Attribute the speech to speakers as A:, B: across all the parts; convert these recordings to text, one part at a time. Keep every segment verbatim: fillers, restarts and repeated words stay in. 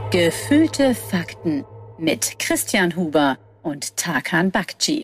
A: Gefühlte Fakten mit Christian Huber und Tarkan Bakci.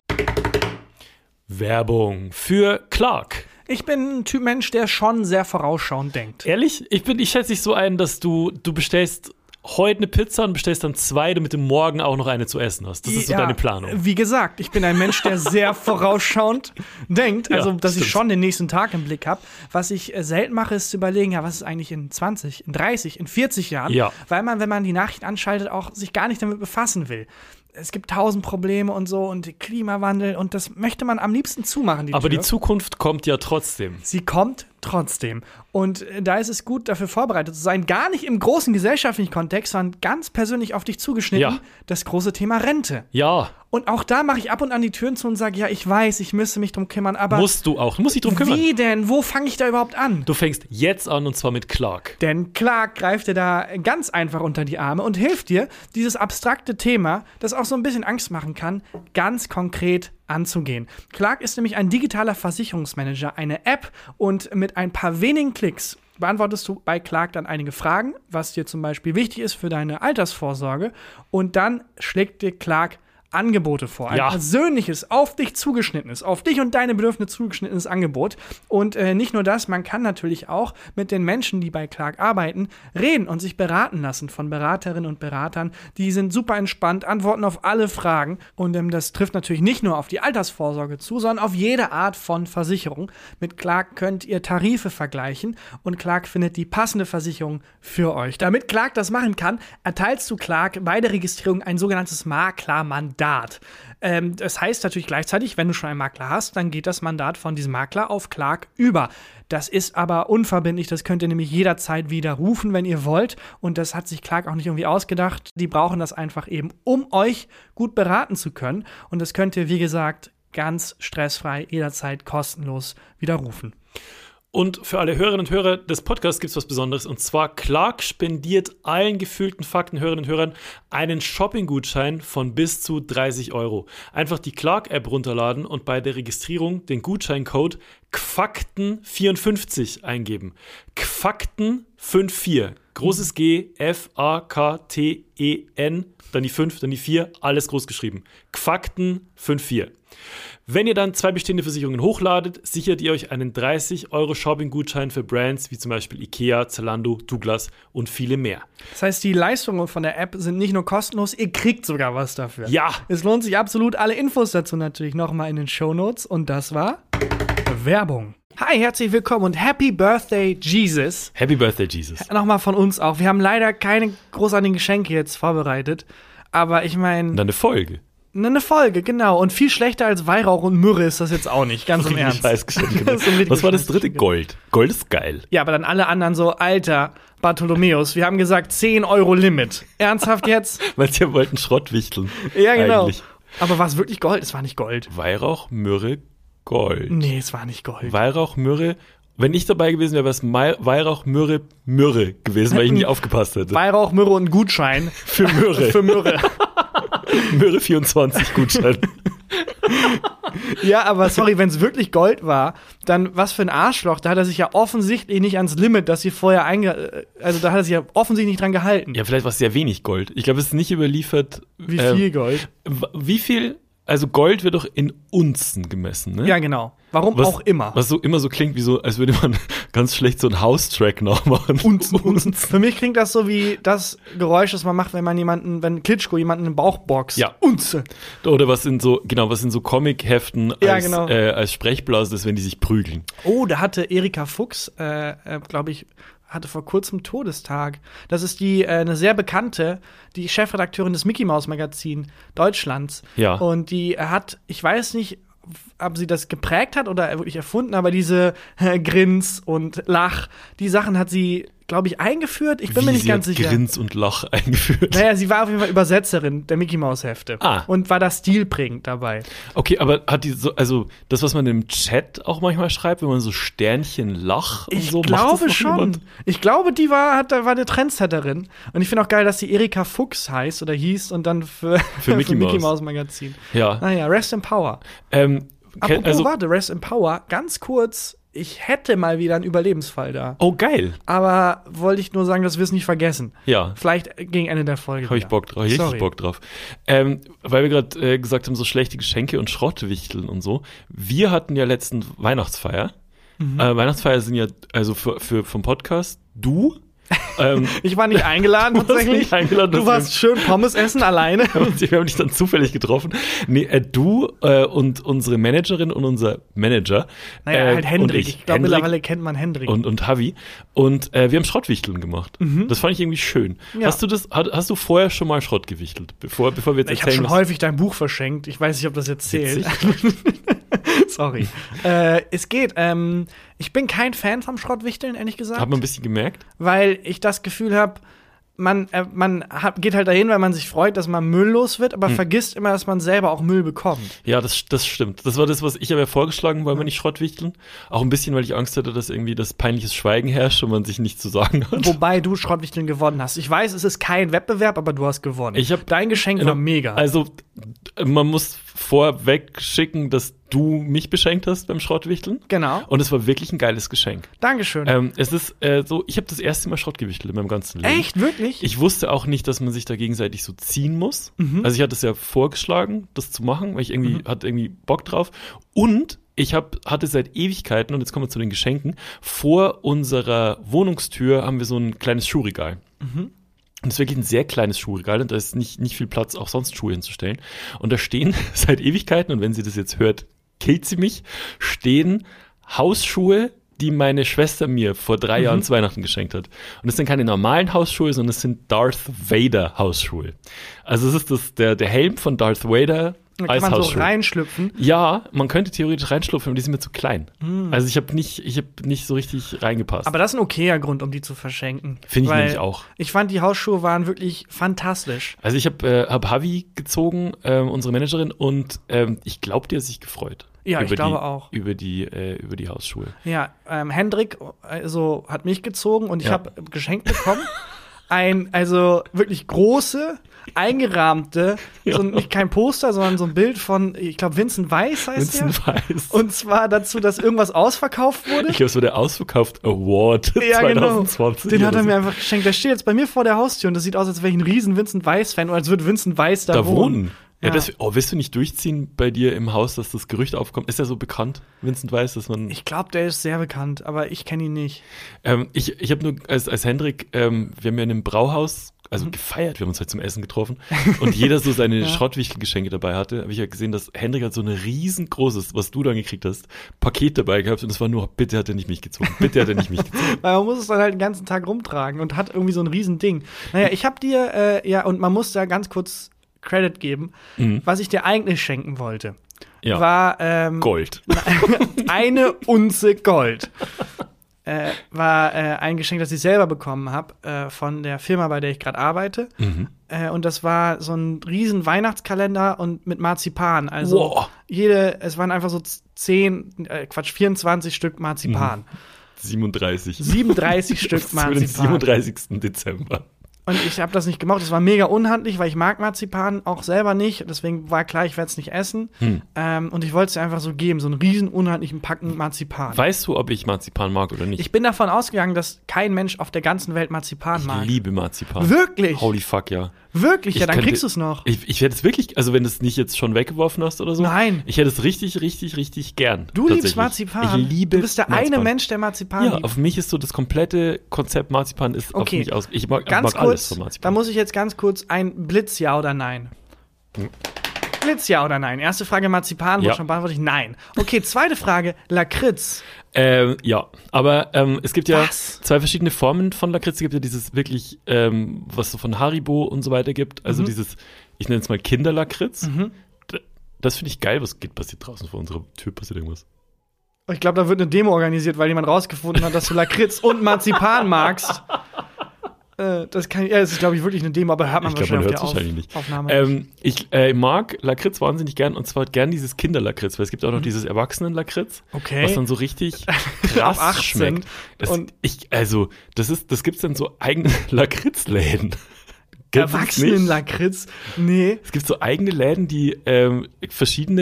B: Werbung für Clark.
C: Ich bin ein Typ Mensch, der schon sehr vorausschauend denkt.
B: Ehrlich? Ich, bin, ich schätze dich so ein, dass du, du bestellst heute eine Pizza und bestellst dann zwei, damit du morgen auch noch eine zu essen hast. Das ist so
C: ja,
B: deine Planung.
C: Wie gesagt, ich bin ein Mensch, der sehr vorausschauend denkt. Also,
B: Ja,
C: dass
B: stimmt.
C: ich schon den nächsten Tag im Blick habe. Was ich äh, selten mache, ist zu überlegen, ja, was ist eigentlich in zwanzig, in dreißig, in vierzig Jahren?
B: Ja.
C: Weil man, wenn man die Nachrichten anschaltet, auch sich gar nicht damit befassen will. Es gibt tausend Probleme und so und Klimawandel und das möchte man am liebsten zumachen, die
B: Aber
C: Tür.
B: die Zukunft kommt ja trotzdem.
C: Sie kommt trotzdem. Und äh, da ist es gut, dafür vorbereitet zu sein. Gar nicht im großen gesellschaftlichen Kontext, sondern ganz persönlich auf dich zugeschnitten.
B: Ja.
C: Das große Thema Rente.
B: Ja,
C: Und auch da mache ich ab und an die Türen zu und sage, ja, ich weiß, ich müsste mich drum kümmern, aber
B: musst du auch. Du musst dich drum kümmern.
C: wie denn? Wo fange ich da überhaupt an?
B: Du fängst jetzt an und zwar mit Clark.
C: Denn Clark greift dir da ganz einfach unter die Arme und hilft dir, dieses abstrakte Thema, das auch so ein bisschen Angst machen kann, ganz konkret anzugehen. Clark ist nämlich ein digitaler Versicherungsmanager, eine App, und mit ein paar wenigen Klicks beantwortest du bei Clark dann einige Fragen, was dir zum Beispiel wichtig ist für deine Altersvorsorge, und dann schlägt dir Clark Angebote vor. Ein
B: Ja.
C: persönliches, auf dich zugeschnittenes, auf dich und deine Bedürfnisse zugeschnittenes Angebot. Und äh, nicht nur das, man kann natürlich auch mit den Menschen, die bei Clark arbeiten, reden und sich beraten lassen von Beraterinnen und Beratern. Die sind super entspannt, antworten auf alle Fragen. Und ähm, das trifft natürlich nicht nur auf die Altersvorsorge zu, sondern auf jede Art von Versicherung. Mit Clark könnt ihr Tarife vergleichen und Clark findet die passende Versicherung für euch. Damit Clark das machen kann, erteilst du Clark bei der Registrierung ein sogenanntes Maklermandat. Ähm, das heißt natürlich gleichzeitig, wenn du schon einen Makler hast, dann geht das Mandat von diesem Makler auf Clark über. Das ist aber unverbindlich, das könnt ihr nämlich jederzeit widerrufen, wenn ihr wollt. Und das hat sich Clark auch nicht irgendwie ausgedacht. Die brauchen das einfach eben, um euch gut beraten zu können. Und das könnt ihr, wie gesagt, ganz stressfrei, jederzeit kostenlos widerrufen.
B: Und für alle Hörerinnen und Hörer des Podcasts gibt es was Besonderes. Und zwar, Clark spendiert allen gefühlten Fakten-Hörerinnen und Hörern einen Shopping-Gutschein von bis zu dreißig Euro. Einfach die Clark-App runterladen und bei der Registrierung den Gutscheincode G F A K T E N vierundfünfzig eingeben. G F A K T E N vierundfünfzig. Großes G, F A K T E N, dann die fünf, dann die vier, alles groß geschrieben. G F A K T E N fünfundfünfzig. Wenn ihr dann zwei bestehende Versicherungen hochladet, sichert ihr euch einen dreißig Euro Shopping-Gutschein für Brands wie zum Beispiel Ikea, Zalando, Douglas und viele mehr.
C: Das heißt, die Leistungen von der App sind nicht nur kostenlos, ihr kriegt sogar was dafür.
B: Ja!
C: Es lohnt sich absolut. Alle Infos dazu natürlich nochmal in den Shownotes. Und das war Werbung. Hi, herzlich willkommen und Happy Birthday, Jesus.
B: Happy Birthday, Jesus.
C: Nochmal von uns auch. Wir haben leider keine großartigen Geschenke jetzt vorbereitet. Aber ich meine,
B: Und dann eine Folge.
C: eine Folge, genau. Und viel schlechter als Weihrauch und Myrrhe ist das jetzt auch nicht, ganz im
B: Richtig
C: Ernst.
B: Scheißgeschenke.
C: Das ist ein richtig
B: Was war das dritte?
C: Scheißgeschenk.
B: Gold. Gold ist geil.
C: Ja, aber dann alle anderen so, Alter, Bartholomäus, wir haben gesagt zehn Euro Limit. Ernsthaft jetzt?
B: Weil sie wollten Schrott wichteln.
C: Ja, genau.
B: Eigentlich.
C: Aber war es wirklich Gold? Es war nicht Gold.
B: Weihrauch, Myrrhe, Gold.
C: Nee, es war nicht Gold.
B: Weihrauch, Myrrhe. Wenn ich dabei gewesen wäre, wäre es Mai- Weihrauch, Myrrhe, Myrrhe gewesen, weil ich nie aufgepasst hätte.
C: Weihrauch, Myrrhe und Gutschein.
B: Für Myrrhe.
C: Für Myrrhe.
B: Myrrhe vierundzwanzig Gutschein.
C: Ja, aber sorry, wenn es wirklich Gold war, dann was für ein Arschloch. Da hat er sich ja offensichtlich nicht ans Limit, das sie vorher einge... Also da hat er sich ja offensichtlich nicht dran gehalten.
B: Ja, vielleicht war es sehr wenig Gold. Ich glaube, es ist nicht überliefert.
C: Wie
B: ähm,
C: viel Gold?
B: w- Wie viel? Also Gold wird doch in Unzen gemessen, ne?
C: Ja, genau. Warum
B: was,
C: auch immer.
B: Was so immer so klingt, wie so, als würde man ganz schlecht so einen House-Track nachmachen.
C: Unzen, Unzen. Für mich klingt das so wie das Geräusch, das man macht, wenn man jemanden, wenn Klitschko jemanden im Bauch boxt.
B: Ja.
C: Unze.
B: Oder was in so, genau, was in so Comic-Heften
C: Ja,
B: als,
C: genau.
B: äh, als Sprechblase ist, wenn die sich prügeln.
C: Oh, da hatte Erika Fuchs, äh, äh, glaube ich, hatte vor kurzem Todestag. Das ist die äh, eine sehr bekannte, die Chefredakteurin des Mickey Mouse Magazin Deutschlands.
B: Ja.
C: Und die hat, ich weiß nicht, ob sie das geprägt hat oder wirklich erfunden, aber diese äh, Grins und Lach, die Sachen hat sie, glaube ich, eingeführt. Ich bin
B: Wie
C: mir nicht
B: sie
C: ganz
B: hat
C: sicher.
B: Grins und Lach eingeführt.
C: Naja, sie war auf jeden Fall Übersetzerin der Mickey Mouse Hefte.
B: Ah.
C: Und war da stilprägend dabei.
B: Okay, aber hat die so, also das, was man im Chat auch manchmal schreibt, wenn man so Sternchen Lach und
C: Ich
B: so, macht
C: glaube
B: das noch
C: schon.
B: jemand?
C: Ich glaube, die war, hat, war eine Trendsetterin. Und ich finde auch geil, dass die Erika Fuchs heißt oder hieß und dann für,
B: Für Mickey Mouse.
C: Mouse Magazin.
B: Ja.
C: Naja, Rest in Power.
B: Ähm,
C: Apropos,
B: also,
C: warte, Rest in Power, ganz kurz. ich hätte mal wieder einen Überlebensfall da.
B: Oh, geil.
C: Aber wollte ich nur sagen, dass wir es nicht vergessen.
B: Ja.
C: Vielleicht gegen Ende der Folge.
B: Habe ich Bock drauf. Richtig
C: Sorry.
B: Bock drauf. Ähm, weil wir gerade äh, gesagt haben, so schlechte Geschenke und Schrottwichteln und so. Wir hatten ja letzten Weihnachtsfeier. Mhm. Äh, Weihnachtsfeier sind ja, also für, für vom Podcast, du. ähm,
C: ich war nicht eingeladen,
B: du warst
C: tatsächlich.
B: Nicht eingeladen,
C: du warst schön Pommes essen alleine.
B: Wir haben dich dann zufällig getroffen. Nee, äh, du äh, und unsere Managerin und unser Manager.
C: Naja,
B: äh,
C: halt Hendrik.
B: Ich,
C: ich glaube,
B: Hendrik
C: mittlerweile kennt man Hendrik.
B: Und, und Havi. Und äh, wir haben Schrottwichteln gemacht. Mhm. Das fand ich irgendwie schön. Ja. Hast du das, hast, hast du vorher schon mal Schrott gewichtelt? Bevor, bevor wir jetzt
C: ich habe
B: erzählen,
C: schon häufig dein Buch verschenkt. Ich weiß nicht, ob das jetzt zählt. Sorry. äh, es geht. Ähm, ich bin kein Fan vom Schrottwichteln, ehrlich gesagt.
B: Hat man ein bisschen gemerkt?
C: Weil ich das Gefühl habe, man, äh, man hat, geht halt dahin, weil man sich freut, dass man Müll los wird, aber hm. vergisst immer, dass man selber auch Müll bekommt.
B: Ja, das, das stimmt. Das war das, was ich aber vorgeschlagen, wollen wir nicht Schrottwichteln. Auch ein bisschen, weil ich Angst hatte, dass irgendwie das peinliches Schweigen herrscht und man sich nicht zu sagen hat.
C: Wobei du Schrottwichteln gewonnen hast. Ich weiß, es ist kein Wettbewerb, aber du hast gewonnen.
B: Ich hab,
C: Dein Geschenk war mega.
B: Also, man muss vorweg schicken, dass du mich beschenkt hast beim Schrottwichteln.
C: Genau.
B: Und es war wirklich ein geiles Geschenk.
C: Dankeschön.
B: Ähm, es ist äh, so, ich habe das erste Mal Schrott gewichtelt in meinem ganzen Leben.
C: Echt? Wirklich?
B: Ich wusste auch nicht, dass man sich da gegenseitig so ziehen muss. Mhm. Also ich hatte es ja vorgeschlagen, das zu machen, weil ich irgendwie, mhm. hatte irgendwie Bock drauf. Und ich hab, hatte seit Ewigkeiten, und jetzt kommen wir zu den Geschenken, vor unserer Wohnungstür haben wir so ein kleines Schuhregal. Mhm. Und es ist wirklich ein sehr kleines Schuhregal und da ist nicht, nicht viel Platz, auch sonst Schuhe hinzustellen. Und da stehen seit Ewigkeiten, und wenn sie das jetzt hört, killt sie mich, stehen Hausschuhe, die meine Schwester mir vor drei mhm. Jahren zu Weihnachten geschenkt hat. Und es sind keine normalen Hausschuhe, sondern es sind Darth Vader Hausschuhe. Also es ist das, der, der Helm von Darth Vader.
C: Da kann man so reinschlüpfen.
B: Ja, man könnte theoretisch reinschlüpfen, aber die sind mir zu klein. Mm. Also ich habe nicht, ich habe nicht so richtig reingepasst.
C: Aber das ist ein okayer Grund, um die zu verschenken.
B: Finde ich nämlich auch.
C: Ich fand, die Hausschuhe waren wirklich fantastisch.
B: Also ich habe äh, hab Havi gezogen, äh, unsere Managerin, und ähm, ich glaube, die hat sich gefreut.
C: Ja, ich glaube
B: die,
C: auch.
B: Über die, äh, über die Hausschuhe.
C: Ja, ähm, Hendrik also, hat mich gezogen und ich ja. habe geschenkt bekommen. Ein, also wirklich große, eingerahmte, ja. so nicht kein Poster, sondern so ein Bild von, ich glaube, Vincent Weiss heißt
B: Vincent
C: der.
B: Weiss.
C: Und zwar dazu, dass irgendwas ausverkauft wurde.
B: Ich glaube, es war der Ausverkauft Award
C: ja,
B: zwanzig zwanzig.
C: Genau. Den hat er mir einfach geschenkt. Der steht jetzt bei mir vor der Haustür und das sieht aus, als wäre ich ein riesen Vincent Weiss-Fan oder als würde Vincent Weiss da,
B: da
C: wohnen.
B: wohnen. Ja, das, oh, willst du nicht durchziehen bei dir im Haus, dass das Gerücht aufkommt? Ist er so bekannt, Vincent Weiss, dass man.
C: Ich glaube, der ist sehr bekannt, aber ich kenne ihn nicht.
B: Ähm, ich ich habe nur als, als Hendrik, ähm, wir haben ja in einem Brauhaus, also mhm. gefeiert, wir haben uns halt zum Essen getroffen und jeder so seine ja. Schrottwichtelgeschenke dabei hatte. Habe ich ja gesehen, dass Hendrik hat so ein riesengroßes, was du dann gekriegt hast, Paket dabei gehabt und es war nur, bitte hat er nicht mich gezogen, bitte hat er nicht mich gezogen.
C: Weil man muss es dann halt den ganzen Tag rumtragen und hat irgendwie so ein Riesending. Naja, ich habe dir, äh, ja, und man muss da ganz kurz Credit geben, mhm. was ich dir eigentlich schenken wollte,
B: ja.
C: war ähm,
B: Gold.
C: eine Unze Gold. äh, war äh, ein Geschenk, das ich selber bekommen habe äh, von der Firma, bei der ich gerade arbeite. Mhm. Äh, und das war so ein riesen Weihnachtskalender und mit Marzipan. Also
B: wow.
C: jede, es waren einfach so zehn, äh, Quatsch, vierundzwanzig Stück Marzipan. Mhm.
B: siebenunddreißig.
C: siebenunddreißig Stück Marzipan.
B: Für den siebenunddreißigsten Dezember.
C: Und ich habe das nicht gemacht. Das war mega unhandlich, weil ich mag Marzipan auch selber nicht. Deswegen war klar, ich werde es nicht essen. Hm. Ähm, und ich wollte es dir einfach so geben, so einen riesen unhandlichen Packen Marzipan.
B: Weißt du, ob ich Marzipan mag oder nicht?
C: Ich bin davon ausgegangen, dass kein Mensch auf der ganzen Welt Marzipan
B: ich
C: mag.
B: Ich liebe Marzipan.
C: Wirklich?
B: Holy fuck, ja.
C: Wirklich?
B: Ich
C: ja, dann
B: könnte,
C: kriegst du es noch.
B: Ich, ich hätte es wirklich, also wenn du es nicht jetzt schon weggeworfen hast oder so.
C: Nein.
B: Ich hätte es richtig, richtig, richtig gern.
C: Du liebst Marzipan?
B: Ich liebe
C: Du bist der
B: Marzipan.
C: eine Mensch, der Marzipan
B: ja,
C: liebt.
B: auf mich ist so das komplette Konzept Marzipan ist
C: okay.
B: auf mich aus. Ich mag,
C: ganz
B: mag
C: kurz,
B: alles von Marzipan.
C: Da muss ich jetzt ganz kurz ein Blitz, ja oder nein. Hm. Blitz, ja oder nein? Erste Frage Marzipan, wurde
B: ja.
C: schon beantwortet. Nein. Okay, zweite Frage, Lakritz.
B: Ähm, ja, aber ähm, es gibt ja
C: Was?
B: zwei verschiedene Formen von Lakritz. Es gibt ja dieses wirklich, ähm, was so von Haribo und so weiter gibt. Also
C: mhm.
B: dieses, ich nenne es mal Kinderlakritz.
C: Mhm.
B: Das finde ich geil. Was geht, passiert draußen vor unserer Tür? Passiert irgendwas?
C: Ich glaube, da wird eine Demo organisiert, weil jemand rausgefunden hat, dass du Lakritz und Marzipan magst. Äh, das kann, ja, das ist, glaube ich, wirklich eine Demo, aber hört man
B: ich glaub,
C: wahrscheinlich
B: man
C: auf der
B: wahrscheinlich
C: auf,
B: nicht.
C: Aufnahme
B: ähm, Ich äh, mag Lakritz wahnsinnig gern, und zwar gern dieses Kinderlakritz, weil es gibt auch noch mhm. dieses Erwachsenen-Lakritz,
C: okay.
B: was dann so richtig krass schmeckt. Das,
C: und
B: ich, also, das ist, das gibt's dann so eigene Lakritzläden.
C: Erwachsenen-Lakritz? Nee.
B: Es gibt so eigene Läden, die ähm, verschiedene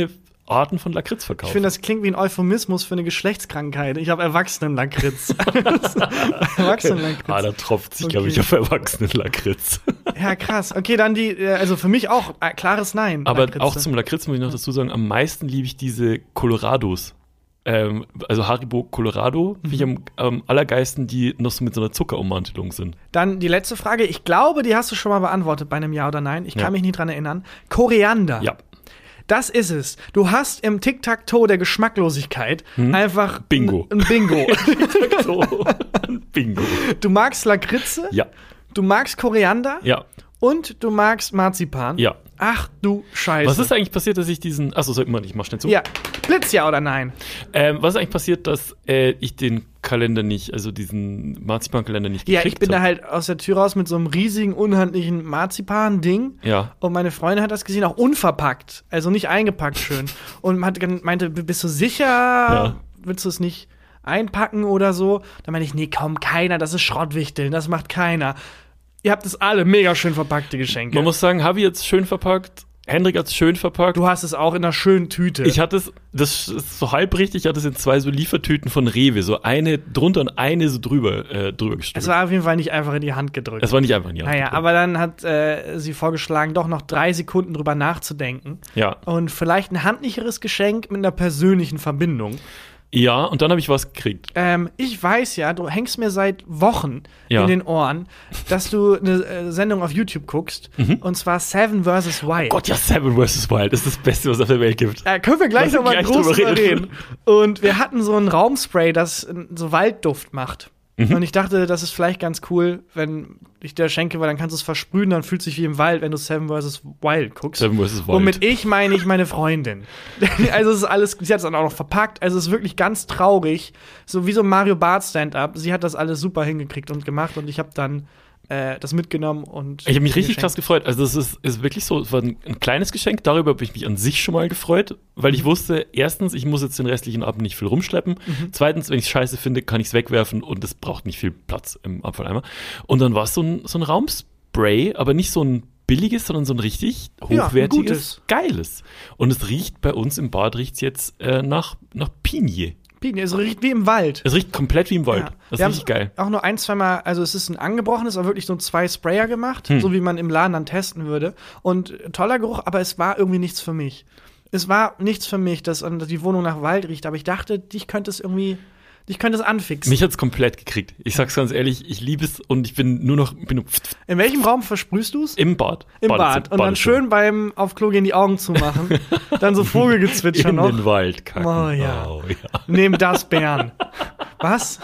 B: Arten von Lakritz verkaufen.
C: Ich finde, das klingt wie ein Euphemismus für eine Geschlechtskrankheit. Ich habe Erwachsenenlakritz. Erwachsenenlakritz.
B: Ah, da tropft sich,
C: Okay.
B: glaube ich, auf Erwachsenenlakritz.
C: Ja, krass. Okay, dann die, äh, also für mich auch äh, klares Nein.
B: Aber
C: Lakritze.
B: auch zum Lakritz muss ich noch dazu sagen, am meisten liebe ich diese Colorados. Ähm, also Haribo Colorado, finde ich am, am allergeilsten, die noch so mit so einer Zuckerummantelung sind.
C: Dann die letzte Frage. Ich glaube, die hast du schon mal beantwortet bei einem Ja oder Nein. Ich kann
B: Ja.
C: mich nicht dran erinnern. Koriander.
B: Ja.
C: Das ist es. Du hast im Tic-Tac-Toe der Geschmacklosigkeit einfach
B: Bingo.
C: Ein, ein Bingo.
B: So. Bingo.
C: Du magst Lakritze,
B: Ja.
C: du magst Koriander
B: Ja.
C: und du magst Marzipan.
B: Ja.
C: Ach du Scheiße.
B: Was ist eigentlich passiert, dass ich diesen. Achso, sollte man nicht, mach schnell zu.
C: Ja, Blitz ja oder nein?
B: Ähm, was ist eigentlich passiert, dass äh, ich den Kalender nicht, also diesen Marzipan-Kalender nicht
C: Ja,
B: gekriegt
C: ich bin da
B: hab?
C: halt aus der Tür raus mit so einem riesigen, unhandlichen Marzipan-Ding.
B: Ja.
C: Und meine Freundin hat das gesehen, auch unverpackt. Also nicht eingepackt schön. Und hat, gen- meinte, bist du sicher?
B: Ja.
C: Willst du es nicht einpacken oder so? Dann meinte ich, nee, komm, keiner, das ist Schrottwichteln, das macht keiner. Ihr habt es alle mega schön verpackte Geschenke.
B: Man muss sagen, Habi jetzt schön verpackt, Hendrik hat es schön verpackt.
C: Du hast es auch in einer schönen Tüte.
B: Ich hatte es, das ist so halb richtig, ich hatte es in zwei so Liefertüten von Rewe, so eine drunter und eine so drüber, äh, drüber
C: es
B: gestülpt.
C: war auf jeden Fall nicht einfach in die Hand gedrückt.
B: Das war nicht einfach in die Hand
C: Naja,
B: gedrückt.
C: aber dann hat äh, sie vorgeschlagen, doch noch drei Sekunden drüber nachzudenken.
B: Ja.
C: Und vielleicht ein handlicheres Geschenk mit einer persönlichen Verbindung.
B: Ja, und dann habe ich was gekriegt.
C: Ähm, ich weiß ja, du hängst mir seit Wochen
B: Ja.
C: in den Ohren, dass du eine äh, Sendung auf YouTube guckst. Und zwar Seven versus Wild.
B: Mhm. Gott, ja, Seven versus Wild ist das Beste, was es auf der Welt gibt.
C: Da können wir gleich
B: Lass uns
C: nochmal
B: gleich
C: groß
B: drüber
C: drüber
B: reden.
C: reden. Und wir hatten so ein Raumspray, das äh, so Waldduft macht.
B: Mhm.
C: Und ich dachte, das ist vielleicht ganz cool, wenn ich dir schenke, weil dann kannst du es versprühen, dann fühlt es sich wie im Wald, wenn du Seven versus Wild guckst.
B: Seven versus Wild.
C: Und mit ich meine ich meine Freundin. Also es ist alles, sie hat es dann auch noch verpackt. Also es ist wirklich ganz traurig. So wie so ein Mario Bart Stand-Up. Sie hat das alles super hingekriegt und gemacht und ich habe dann äh, das mitgenommen und
B: Ich habe mich richtig
C: geschenkt.
B: krass gefreut. Also es ist, ist wirklich so, es war ein, ein kleines Geschenk. Darüber habe ich mich an sich schon mal gefreut, weil
C: Mhm.
B: ich wusste, erstens, ich muss jetzt den restlichen Abend nicht viel rumschleppen.
C: Mhm.
B: Zweitens, wenn ich scheiße finde, kann ich es wegwerfen und es braucht nicht viel Platz im Abfalleimer. Und dann war es so ein, so ein Raumspray, aber nicht so ein billiges, sondern so ein richtig
C: Ja, ein
B: hochwertiges,
C: gutes.
B: geiles. Und es riecht bei uns im Bad riecht's jetzt äh, nach, nach Pinie.
C: Bienen, es riecht wie im Wald.
B: Es riecht komplett wie im Wald.
C: Ja.
B: Das
C: Wir
B: ist richtig geil.
C: Auch nur ein, zweimal, also es ist ein angebrochenes, aber wirklich so zwei Sprayer gemacht,
B: Hm.
C: so wie man im Laden dann testen würde. Und äh, toller Geruch, aber es war irgendwie nichts für mich. Es war nichts für mich, dass äh, die Wohnung nach Wald riecht, aber ich dachte, dich könnte es irgendwie, dich könnte es anfixen.
B: Mich hat's komplett gekriegt. Ich sag's ganz ehrlich, ich liebe es und ich bin nur noch bin nur
C: In welchem Raum versprühst du es?
B: im Bad.
C: Im
B: Badezimmer-
C: Bad. Und dann
B: Badezimmer.
C: schön beim auf Klo gehen die Augen zumachen. Dann so Vogelgezwitscher
B: in
C: noch.
B: den Wald kacken.
C: Oh ja.
B: Oh, ja.
C: Neben das Bären. Was?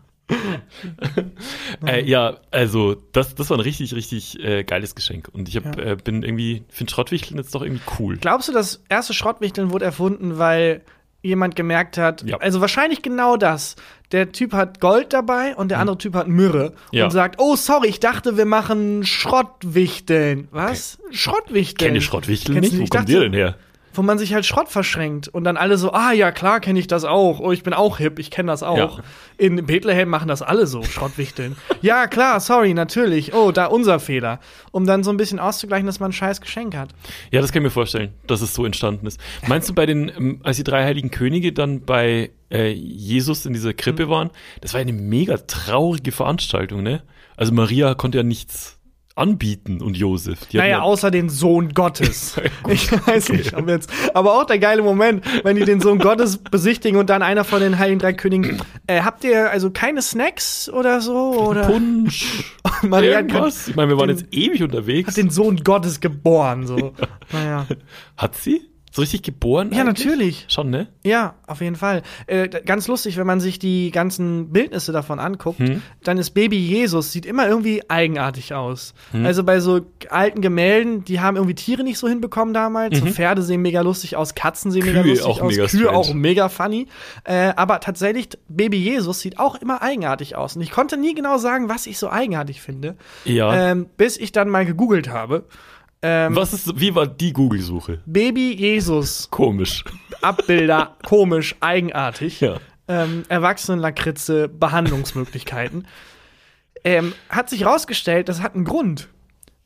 B: Äh, ja, also das, das war ein richtig, richtig äh, geiles Geschenk. Und ich hab,
C: Ja.
B: äh, bin irgendwie, finde Schrottwichteln jetzt doch irgendwie cool.
C: Glaubst du, das erste Schrottwichteln wurde erfunden, weil jemand gemerkt hat,
B: Ja.
C: also wahrscheinlich genau das. Der Typ hat Gold dabei und der andere Typ hat Myrrhe
B: Ja.
C: und sagt, oh, sorry, ich dachte, wir machen Schrottwichteln. Was? Schrottwichteln?
B: Kenne Schrottwichteln
C: Kennst
B: nicht?
C: du
B: Wo
C: nicht?
B: kommt
C: Ich
B: ihr
C: dachte-
B: denn her?
C: Wo man sich halt Schrott verschränkt und dann alle so, ah ja, klar kenne ich das auch. Oh, ich bin auch hip, ich kenne das auch.
B: Ja.
C: In Bethlehem machen das alle so, Schrottwichteln. Ja, klar, sorry, natürlich. Oh, da unser Fehler. Um dann so ein bisschen auszugleichen, dass man ein scheiß Geschenk hat.
B: Ja, das kann ich mir vorstellen, dass es so entstanden ist. Meinst du bei den, ähm, als die drei heiligen Könige dann bei äh, Jesus in dieser Krippe
C: Mhm.
B: waren, das war eine mega traurige Veranstaltung, ne? Also Maria konnte ja nichts anbieten und Josef. Die hatten
C: Naja,
B: ja,
C: außer den Sohn Gottes.
B: Gut,
C: Ich weiß
B: okay.
C: nicht, ob jetzt. Aber auch der geile Moment, wenn die den Sohn Gottes besichtigen und dann einer von den Heiligen Drei Königen. Äh, habt ihr also keine Snacks oder so? Oder?
B: Punsch,
C: Maria hat
B: irgendwas. Ich meine, wir waren
C: den-
B: jetzt ewig unterwegs.
C: Hat den Sohn Gottes geboren, so. Naja.
B: Hat sie? So richtig geboren?
C: Ja,
B: eigentlich?
C: natürlich.
B: Schon, ne?
C: Ja, auf jeden Fall. Äh, d- ganz lustig, wenn man sich die ganzen Bildnisse davon anguckt,
B: Hm.
C: dann ist Baby Jesus, sieht immer irgendwie eigenartig aus. Also bei so alten Gemälden, die haben irgendwie Tiere nicht so hinbekommen damals. So Pferde sehen mega lustig aus, Katzen sehen mega
B: Kühe
C: lustig
B: auch
C: aus,
B: mega
C: Kühe
B: strange.
C: auch mega funny. Äh, aber tatsächlich, Baby Jesus sieht auch immer eigenartig aus. Und ich konnte nie genau sagen, was ich so eigenartig finde,
B: Ja.
C: ähm, bis ich dann mal gegoogelt habe. Ähm,
B: Was ist, wie war die Google-Suche?
C: Baby Jesus,
B: Komisch.
C: Abbilder, komisch, eigenartig.
B: Ja.
C: Ähm, Erwachsenenlakritze, Behandlungsmöglichkeiten. ähm, hat sich rausgestellt, das hat einen Grund.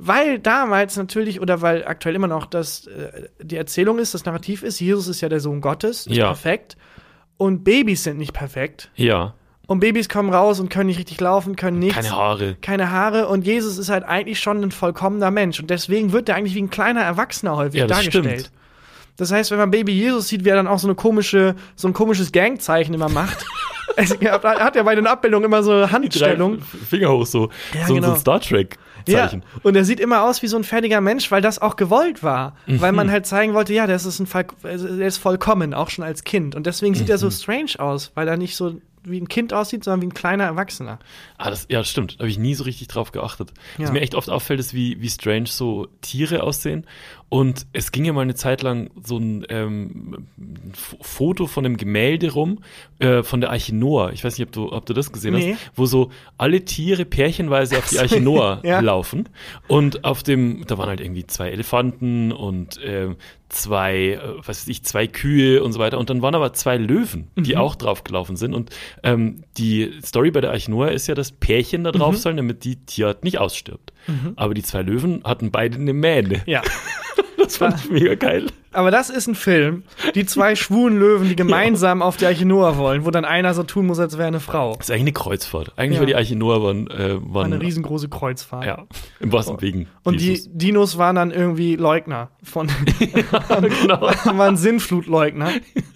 C: weil damals natürlich, oder weil aktuell immer noch das, äh, die Erzählung ist, das Narrativ ist, Jesus ist ja der Sohn Gottes, ist
B: Ja.
C: perfekt. Und Babys sind nicht perfekt.
B: Ja.
C: Und Babys kommen raus und können nicht richtig laufen, können nichts.
B: Keine Haare.
C: Keine Haare. Und Jesus ist halt eigentlich schon ein vollkommener Mensch. Und deswegen wird er eigentlich wie ein kleiner Erwachsener häufig
B: Ja, das
C: dargestellt.
B: stimmt.
C: Das heißt, wenn man Baby Jesus sieht, wie er dann auch so eine komische, so ein komisches Gangzeichen immer macht. Es er hat ja bei den Abbildungen immer so eine Handstellung.
B: Drei Finger hoch so.
C: Ja,
B: so,
C: genau.
B: so ein Star Trek Zeichen.
C: Ja, und er sieht immer aus wie so ein fertiger Mensch, weil das auch gewollt war.
B: Mhm.
C: Weil man halt zeigen wollte, ja, das ist ein Fall, er ist vollkommen, auch schon als Kind. Und deswegen sieht
B: Mhm.
C: er so strange aus, weil er nicht so wie ein Kind aussieht, sondern wie ein kleiner Erwachsener.
B: Ah, das, ja, das stimmt. Da habe ich nie so richtig drauf geachtet.
C: Ja.
B: Was mir echt oft auffällt, ist, wie, wie strange so Tiere aussehen. Und es ging ja mal eine Zeit lang so ein ähm, F- Foto von einem Gemälde rum, äh, von der Arche Noah. Ich weiß nicht, ob du, ob du das gesehen
C: Nee.
B: hast. Wo so alle Tiere pärchenweise auf die Arche Noah
C: Ja.
B: laufen. Und auf dem, da waren halt irgendwie zwei Elefanten und ähm, zwei, äh, was weiß ich, zwei Kühe und so weiter. Und dann waren aber zwei Löwen, die auch drauf gelaufen sind. Und ähm, die Story bei der Arche Noah ist ja, dass Pärchen da drauf sollen, damit die Tierart nicht ausstirbt. Aber die zwei Löwen hatten beide eine Mähne.
C: Ja.
B: Das fand ich mega geil.
C: Aber das ist ein Film, die zwei schwulen Löwen, die gemeinsam auf die Arche Noah wollen, wo dann einer so tun muss, als wäre eine Frau.
B: Das ist eigentlich eine Kreuzfahrt. Eigentlich
C: Ja.
B: war die Arche Noah waren, äh, waren
C: Eine riesengroße Kreuzfahrt.
B: ja, im wahrsten wegen.
C: Und
B: Jesus.
C: die Dinos waren dann irgendwie Leugner. Von,
B: genau.
C: waren Sinnflutleugner.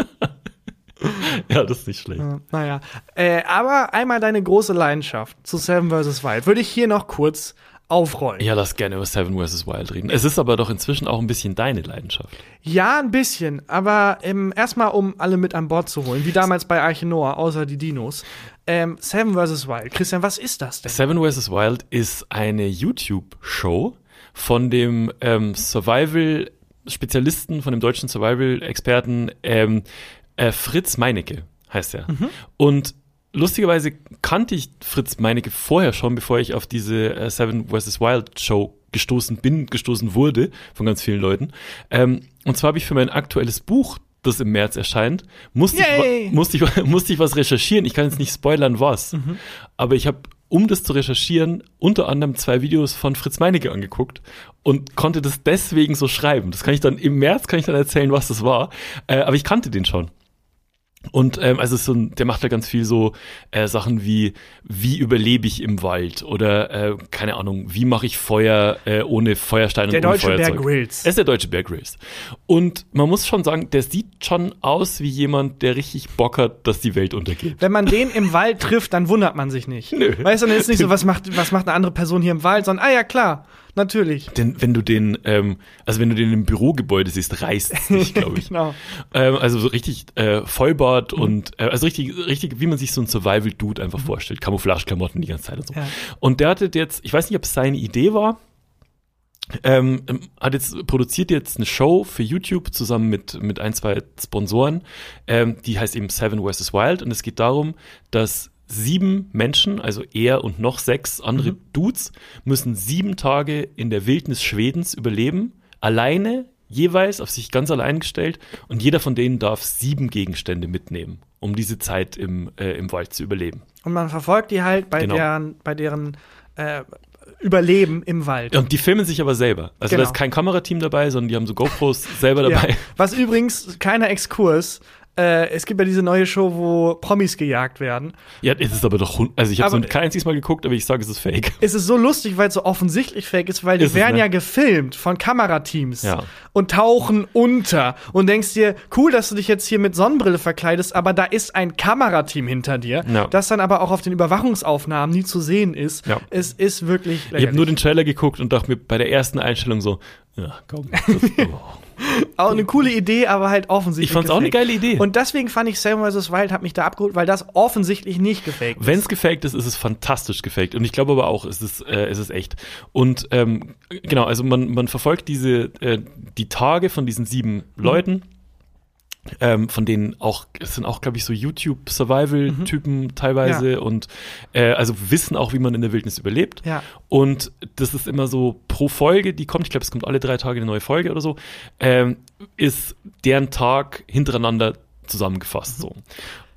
B: Ja, das ist nicht schlecht.
C: Ja, naja. Äh, aber einmal deine große Leidenschaft zu Seven versus. Wild würde ich hier noch kurz aufrollen.
B: Ja, lass gerne über Seven versus. Wild reden. Es ist aber doch inzwischen auch ein bisschen deine Leidenschaft.
C: Ja, ein bisschen. Aber ähm, erstmal, um alle mit an Bord zu holen, wie damals bei Arche Noah, außer die Dinos. Ähm, Seven versus. Wild. Christian, was ist das denn?
B: Seven versus. Wild ist eine YouTube-Show von dem ähm, Survival-Spezialisten, von dem deutschen Survival-Experten ähm, äh, Fritz Meinecke heißt er.
C: Mhm.
B: Und lustigerweise kannte ich Fritz Meinecke vorher schon, bevor ich auf diese äh, Seven versus. Wild Show gestoßen bin, gestoßen wurde von ganz vielen Leuten. Ähm, und zwar habe ich für mein aktuelles Buch, das im März erscheint, musste ich,
C: Yay!
B: wa- musste, ich, musste ich was recherchieren. Ich kann jetzt nicht spoilern, was.
C: Mhm.
B: Aber ich habe, um das zu recherchieren, unter anderem zwei Videos von Fritz Meinecke angeguckt und konnte das deswegen so schreiben. Das kann ich dann, im März kann ich dann erzählen, was das war. Äh, aber ich kannte den schon. Und ähm, also so ein, der macht da ganz viel so äh, Sachen wie, wie überlebe ich im Wald oder äh, keine Ahnung, wie mache ich Feuer äh, ohne Feuerstein
C: Der
B: und ohne
C: deutsche Bear
B: Feuerzeug.
C: Grylls.
B: Er ist der deutsche Bear Grylls. Und man muss schon sagen, der sieht schon aus wie jemand, der richtig Bock hat, dass die Welt untergeht.
C: Wenn man den im Wald trifft, dann wundert man sich nicht.
B: Nö.
C: Weißt du, dann ist nicht so, was macht, was macht eine andere Person hier im Wald, sondern, ah ja, klar, natürlich.
B: Denn wenn du den, ähm, also wenn du den im Bürogebäude siehst, reißt es dich, glaube ich.
C: Genau.
B: Ähm, also so richtig äh, Vollbart und äh, also richtig, richtig, wie man sich so ein Survival-Dude einfach vorstellt. Camouflage-Klamotten die ganze Zeit und so.
C: Ja.
B: Und der hatte jetzt, ich weiß nicht, ob es seine Idee war, ähm, hat jetzt, produziert jetzt eine Show für YouTube zusammen mit, mit ein, zwei Sponsoren, ähm, die heißt eben Seven versus. Wild und es geht darum, dass sieben Menschen, also er und noch sechs andere
C: Mhm.
B: Dudes, müssen sieben Tage in der Wildnis Schwedens überleben, alleine, jeweils auf sich ganz allein gestellt und jeder von denen darf sieben Gegenstände mitnehmen, um diese Zeit im, äh, im Wald zu überleben.
C: Und man verfolgt die halt bei
B: Genau.
C: deren, bei deren äh, Überleben im Wald.
B: Und die filmen sich aber selber. Also
C: Genau.
B: da ist kein Kamerateam dabei, sondern die haben so GoPros selber
C: Ja.
B: dabei.
C: Was übrigens, kleiner Exkurs, äh, es gibt ja diese neue Show, wo Promis gejagt werden.
B: Ja, es ist aber doch, hun- also ich habe
C: Aber-
B: so kein einziges Mal geguckt, aber ich sage, es ist fake.
C: Es ist so lustig, weil es so offensichtlich fake ist, weil die
B: Ist es,
C: werden
B: ne?
C: ja gefilmt von Kamerateams
B: Ja.
C: und tauchen unter und denkst dir, cool, dass du dich jetzt hier mit Sonnenbrille verkleidest, aber da ist ein Kamerateam hinter dir,
B: Ja.
C: das dann aber auch auf den Überwachungsaufnahmen nie zu sehen ist.
B: Ja.
C: Es ist wirklich
B: Ich habe nur den Trailer geguckt und dachte mir bei der ersten Einstellung so, ja, komm. Das, oh.
C: auch eine coole Idee, aber halt offensichtlich
B: Ich fand's auch eine
C: gefaked.
B: geile Idee.
C: Und deswegen fand ich Seven versus. Wild hat mich da abgeholt, weil das offensichtlich nicht gefaked ist.
B: Wenn es gefaked ist, ist es fantastisch gefaked. Und ich glaube aber auch, es ist, äh, es ist echt. Und ähm, genau, also man, man verfolgt diese, äh, die Tage von diesen sieben Leuten, ähm, von denen auch, es sind auch, glaube ich, so YouTube-Survival-Typen teilweise
C: Ja.
B: und äh, also wissen auch, wie man in der Wildnis überlebt.
C: Ja.
B: Und das ist immer so pro Folge, die kommt, ich glaube, es kommt alle drei Tage eine neue Folge oder so, ähm, ist deren Tag hintereinander zusammengefasst so.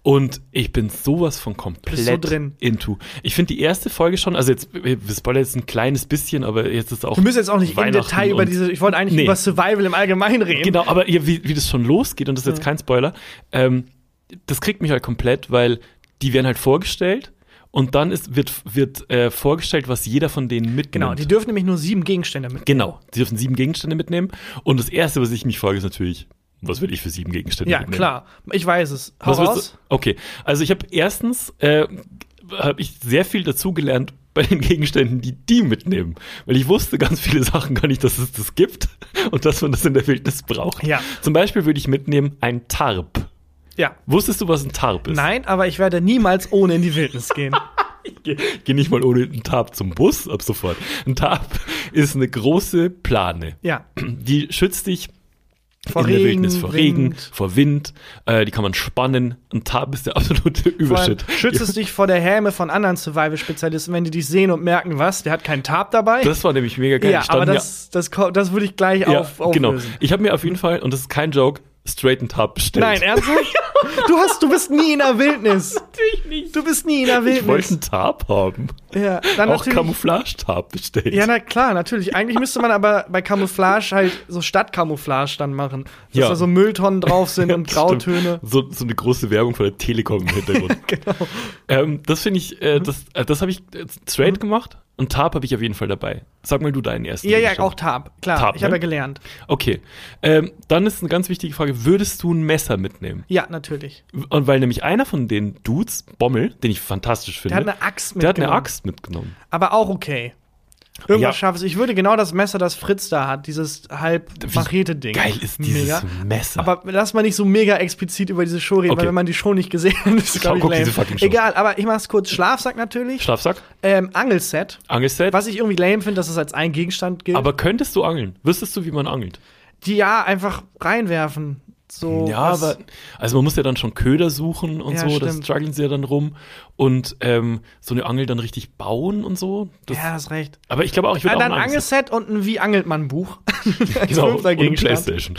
B: Und ich bin sowas von komplett
C: so drin.
B: into. Ich finde die erste Folge schon, also jetzt, wir spoilern jetzt ein kleines bisschen, aber jetzt ist auch
C: Wir müssen jetzt auch nicht im Detail über diese, ich wollte eigentlich
B: nee.
C: über Survival im Allgemeinen reden.
B: Genau, aber wie, wie das schon losgeht, und das ist jetzt kein Spoiler, ähm, das kriegt mich halt komplett, weil die werden halt vorgestellt und dann ist, wird, wird äh, vorgestellt, was jeder von denen mitnimmt.
C: Genau, die dürfen nämlich nur sieben Gegenstände mitnehmen.
B: Genau, die dürfen sieben Gegenstände mitnehmen. Und das Erste, was ich mich frage, ist natürlich, was will ich für sieben Gegenstände
C: Ja,
B: mitnehmen?
C: klar, ich weiß es. Hau
B: Was willst
C: raus.
B: du? Okay, also ich habe erstens, äh, habe ich sehr viel dazugelernt bei den Gegenständen, die die mitnehmen. Weil ich wusste ganz viele Sachen gar nicht, dass es das gibt und dass man das in der Wildnis braucht.
C: Ja.
B: Zum Beispiel würde ich mitnehmen ein Tarp.
C: Ja.
B: Wusstest du, was ein Tarp ist?
C: Nein, aber ich werde niemals ohne in die Wildnis gehen.
B: Ich gehe geh nicht mal ohne einen Tarp zum Bus ab sofort. Ein Tarp ist eine große Plane.
C: Ja.
B: Die schützt dich
C: Vor
B: in der
C: Regen,
B: Wildnis vor
C: Wind.
B: Regen, vor Wind. Äh, die kann man spannen. Ein Tarp ist der absolute Übershit.
C: Schützt es dich vor der Häme von anderen Survival-Spezialisten, wenn die dich sehen und merken, was, der hat keinen Tarp dabei?
B: Das war nämlich mega geil.
C: ja,
B: Stand
C: aber
B: mir-
C: das, das, ko- das würde ich gleich
B: ja,
C: auf, auflösen.
B: genau. Ich habe mir auf jeden Fall, und das ist kein Joke, straight einen Tarp bestellt.
C: Nein, ernsthaft? Du hast, du bist nie in der Wildnis.
B: natürlich nicht.
C: Du bist nie in der
B: Ich wollte
C: Wildnis.
B: einen Tarp haben.
C: Ja, dann
B: Auch
C: natürlich.
B: Camouflage-Tarp bestellt.
C: Ja, na klar, natürlich. Eigentlich müsste man aber bei Camouflage halt so Stadtcamouflage dann machen. Dass
B: Ja.
C: da so Mülltonnen drauf sind und
B: Das
C: Grautöne.
B: stimmt. So, so eine große Werbung von der Telekom im Hintergrund.
C: Genau.
B: ähm, das finde ich, äh, das, äh, das habe ich äh, straight gemacht. Und Tarp habe ich auf jeden Fall dabei. Sag mal du deinen ersten.
C: Ja, ja,
B: Gegenstand.
C: auch Tarp. Klar,
B: Tarp,
C: ich habe
B: ne?
C: ja gelernt.
B: Okay. Ähm, dann ist eine ganz wichtige Frage, würdest du ein Messer mitnehmen?
C: Ja, natürlich.
B: Und weil nämlich einer von den Dudes, Bommel, den ich fantastisch finde,
C: Der hat eine Axt
B: der hat eine
C: mitgenommen.
B: Axt mitgenommen.
C: Aber auch okay. Irgendwas
B: Ja.
C: schaffe ich. Ich würde genau das Messer, das Fritz da hat, dieses halb Machete-Ding.
B: Geil ist dieses
C: Mega.
B: Messer.
C: Aber lass mal nicht so mega explizit über diese Show reden,
B: Okay.
C: weil wenn man die Show nicht gesehen hat, ist es,
B: Schau,
C: glaube ich,
B: guck
C: lame.
B: diese fucking Show.
C: Egal, aber ich mach's kurz. Schlafsack natürlich.
B: Schlafsack,
C: ähm, Angelset.
B: Angelset.
C: Was ich irgendwie lame finde, dass es als ein Gegenstand gilt.
B: Aber könntest du angeln? Wüsstest du, wie man angelt?
C: die ja einfach reinwerfen. So
B: Ja,
C: was-
B: aber also man muss ja dann schon Köder suchen und
C: Ja,
B: so, das
C: stimmt.
B: strugglen sie ja dann rum und ähm, so eine Angel dann richtig bauen und so. Das,
C: Ja, hast recht.
B: aber ich glaube auch, ich würde
C: Ja,
B: auch
C: dann
B: ein
C: ein
B: Angelset.
C: Angelset und ein Wie angelt man Buch. Als
B: Genau,
C: fünfter
B: und eine
C: Gegenstand.
B: Playstation.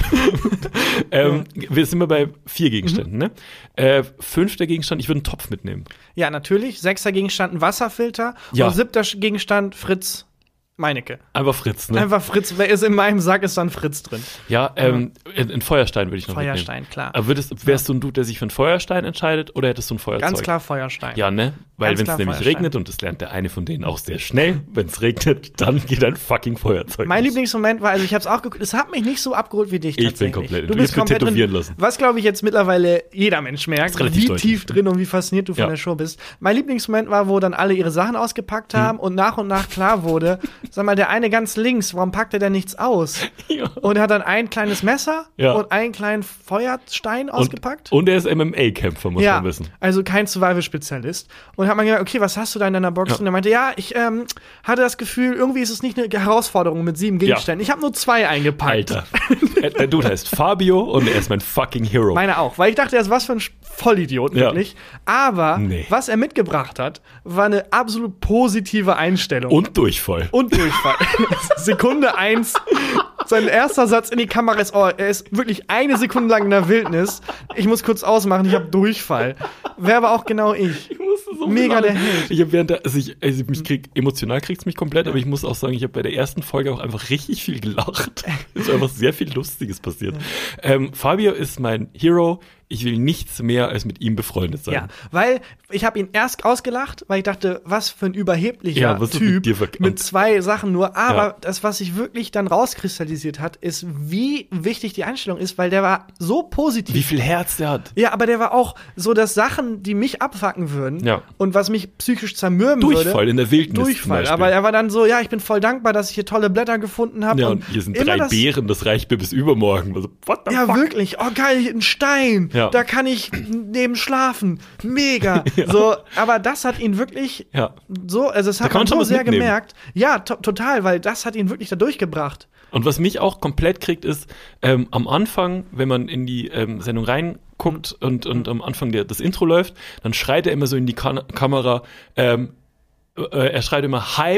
B: ähm, wir sind wir bei vier Gegenständen, ne? Äh, fünfter Gegenstand, ich würde einen Topf mitnehmen.
C: Ja, natürlich. Sechster Gegenstand ein Wasserfilter.
B: Ja.
C: Und siebter Gegenstand Fritz Meinecke.
B: Einfach Fritz, ne?
C: Einfach Fritz. Wer ist in meinem Sack, ist dann Fritz drin.
B: Ja, ähm, ein Feuerstein würde ich noch
C: Feuerstein,
B: mitnehmen.
C: klar.
B: Aber würdest, wärst du ein Dude, der sich für einen Feuerstein entscheidet, oder hättest du ein Feuerzeug?
C: Ganz klar Feuerstein.
B: Ja, ne? Weil
C: Ganz
B: wenn es
C: klar
B: nämlich
C: Feuerstein.
B: regnet, und das lernt der eine von denen auch sehr schnell, wenn es regnet, dann geht ein fucking Feuerzeug.
C: Mein
B: los.
C: Lieblingsmoment war, also ich habe es auch geguckt, es hat mich nicht so abgeholt wie dich
B: Ich bin
C: tatsächlich.
B: komplett-
C: du
B: du
C: bist
B: hast mir
C: komplett
B: tätowieren
C: drin.
B: lassen.
C: Was, glaube ich, jetzt mittlerweile jeder Mensch merkt,
B: Ist relativ
C: wie
B: deutlich.
C: tief drin und wie fasziniert du von
B: Ja.
C: der Show bist. Mein Lieblingsmoment war, wo dann alle ihre Sachen ausgepackt haben
B: Hm.
C: und nach und nach klar wurde, sag mal, der eine ganz links, warum packt er denn nichts aus?
B: Ja.
C: Und er hat dann ein kleines Messer
B: Ja.
C: und einen kleinen Feuerstein ausgepackt.
B: Und, und er ist M M A-Kämpfer, muss
C: ja,
B: man wissen.
C: also kein Survival-Spezialist. Und hat man gedacht, okay, was hast du da in deiner Box?
B: Ja.
C: Und er meinte, ja, ich ähm, hatte das Gefühl, irgendwie ist es nicht eine Herausforderung mit sieben Gegenständen. Ich habe nur zwei eingepackt.
B: Alter. der, der Dude heißt Fabio und er ist mein fucking Hero.
C: Meine auch, weil ich dachte, er ist was für ein Vollidiot,
B: Ja.
C: wirklich. Aber
B: Nee.
C: was er mitgebracht hat, war eine absolut positive Einstellung.
B: und Durchfall.
C: Und Durchfall. Sekunde eins. Sein erster Satz in die Kamera ist, oh, er ist wirklich eine Sekunde lang in der Wildnis. Ich muss kurz ausmachen, ich habe Durchfall. Wäre aber auch genau ich.
B: So
C: Mega
B: viel
C: der
B: lachen.
C: Held.
B: Ich habe während der, also ich, also mich krieg, emotional kriegt's mich komplett, aber ich muss auch sagen, ich habe bei der ersten Folge auch einfach richtig viel gelacht. Es ist einfach sehr viel Lustiges passiert. Ähm, Fabio ist mein Hero. Ich will nichts mehr als mit ihm befreundet sein.
C: Ja, weil ich habe ihn erst ausgelacht, weil ich dachte, was für ein überheblicher
B: Ja, was ist
C: Typ
B: mit dir ver-
C: mit
B: und-
C: zwei Sachen nur. Aber
B: Ja.
C: das, was sich wirklich dann rauskristallisiert hat, ist, wie wichtig die Einstellung ist, weil der war so positiv.
B: Wie viel Herz der hat.
C: Ja, aber der war auch so, dass Sachen, die mich abfacken würden
B: Ja.
C: und was mich psychisch zermürben würde.
B: Durchfall in der Wildnis zum
C: Durchfall.
B: Beispiel.
C: Aber er war dann so, ja, ich bin voll dankbar, dass ich hier tolle Blätter gefunden habe.
B: Ja, und hier sind
C: immer
B: drei
C: das,
B: Beeren, das reicht mir bis übermorgen. Also, what the
C: Ja,
B: fuck?
C: wirklich. Oh, geil, ein Stein.
B: Ja.
C: Da kann ich neben schlafen. Mega.
B: Ja.
C: So, aber das hat ihn wirklich
B: Ja.
C: so, also es hat
B: kann man
C: man
B: schon
C: so
B: was
C: sehr
B: mitnehmen.
C: gemerkt. Ja, to total, weil das hat ihn wirklich da durchgebracht.
B: Und was mich auch komplett kriegt, ist, ähm, am Anfang, wenn man in die ähm, Sendung reinguckt
C: Mhm.
B: und, und am Anfang der, das Intro läuft, dann schreit er immer so in die Ka Kamera, ähm, äh, er schreit immer hyped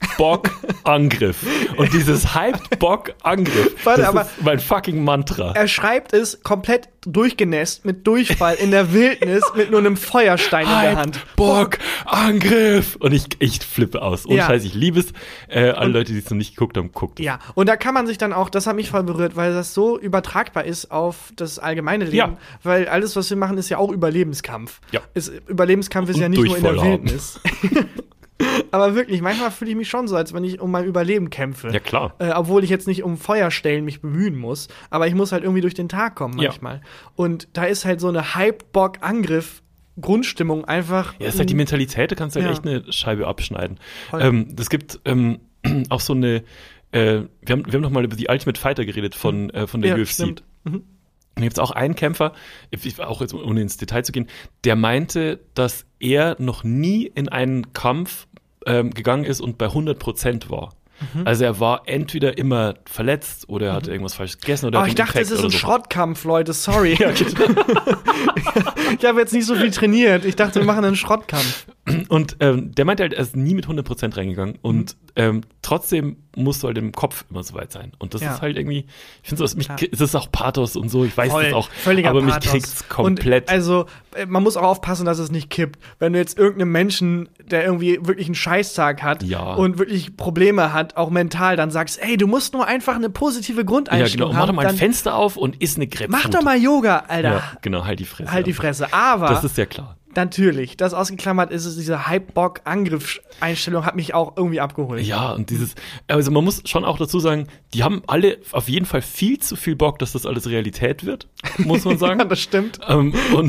B: Hype-Bock-Angriff. Und dieses Hype-Bock-Angriff,
C: Warte,
B: das
C: aber-
B: ist mein fucking Mantra.
C: Er schreibt es komplett durchgenässt mit Durchfall in der Wildnis mit nur einem Feuerstein in der Hand.
B: Hype-Bock-Angriff. Und ich, ich flippe aus. Ohne
C: Ja.
B: Scheiß, ich liebe es. Äh, alle Leute, die es noch nicht geguckt haben, guckt es.
C: Ja, und da kann man sich dann auch, das hat mich voll berührt, weil das so übertragbar ist auf das allgemeine Leben.
B: Ja.
C: Weil alles, was wir machen, ist ja auch Überlebenskampf.
B: Ja.
C: Ist, Überlebenskampf ist
B: Und
C: ja nicht nur in der
B: Durchfall haben.
C: Wildnis. Aber wirklich, manchmal fühle ich mich schon so, als wenn ich um mein Überleben kämpfe.
B: Ja, klar.
C: Äh, obwohl ich jetzt nicht um Feuerstellen mich bemühen muss, aber ich muss halt irgendwie durch den Tag kommen
B: Ja.
C: manchmal. Und da ist halt so eine Hype-Bock-Angriff Grundstimmung einfach.
B: Ja, das ist halt die Mentalität, da kannst du halt
C: Ja.
B: echt eine Scheibe abschneiden.
C: Voll.
B: Ähm, das gibt ähm, auch so eine, äh, wir haben, wir haben noch mal über die Ultimate Fighter geredet von, äh, von der
C: Ja,
B: U F C.
C: stimmt. Mhm.
B: Und jetzt auch einen Kämpfer, ich- auch jetzt ohne ins Detail zu gehen, der meinte, dass er noch nie in einen Kampf ähm, gegangen ist und bei hundert Prozent war.
C: Mhm.
B: Also er war entweder immer verletzt oder er hatte irgendwas falsch gegessen oder
C: Oh,
B: hat
C: ich
B: einen
C: dachte, es
B: Infekt
C: ist ein
B: oder so.
C: Schrottkampf, Leute, sorry.
B: Ja, genau.
C: Ich habe jetzt nicht so viel trainiert. Ich dachte, wir machen einen Schrottkampf.
B: Und ähm, der meinte halt, er ist nie mit hundert Prozent reingegangen und ähm, trotzdem musst du halt im Kopf immer so weit sein. Und das
C: Ja.
B: ist halt irgendwie, ich finde so, mich,
C: Ja.
B: es ist auch Pathos und so, ich weiß
C: Voll,
B: das auch,
C: völliger
B: aber mich
C: Pathos.
B: kriegt's komplett.
C: Und also, äh, man muss auch aufpassen, dass es nicht kippt. Wenn du jetzt irgendeinem Menschen, der irgendwie wirklich einen Scheißtag hat
B: Ja.
C: und wirklich Probleme hat, auch mental, dann sagst, ey, du musst nur einfach eine positive
B: ja,
C: Grundeinstellung
B: genau, mach doch
C: haben.
B: mal ein
C: dann
B: Fenster auf und iss eine Grapefruit.
C: mach doch mal Yoga, Alter.
B: Ja, genau, halt die Fresse.
C: Halt die Fresse. Aber
B: Das ist ja klar.
C: natürlich, das ausgeklammert ist es, diese Hype-Bock-Angriff-Einstellung hat mich auch irgendwie abgeholt.
B: Ja, und dieses, also man muss schon auch dazu sagen, die haben alle auf jeden Fall viel zu viel Bock, dass das alles Realität wird, muss man sagen.
C: Ja, das stimmt.
B: Ähm, und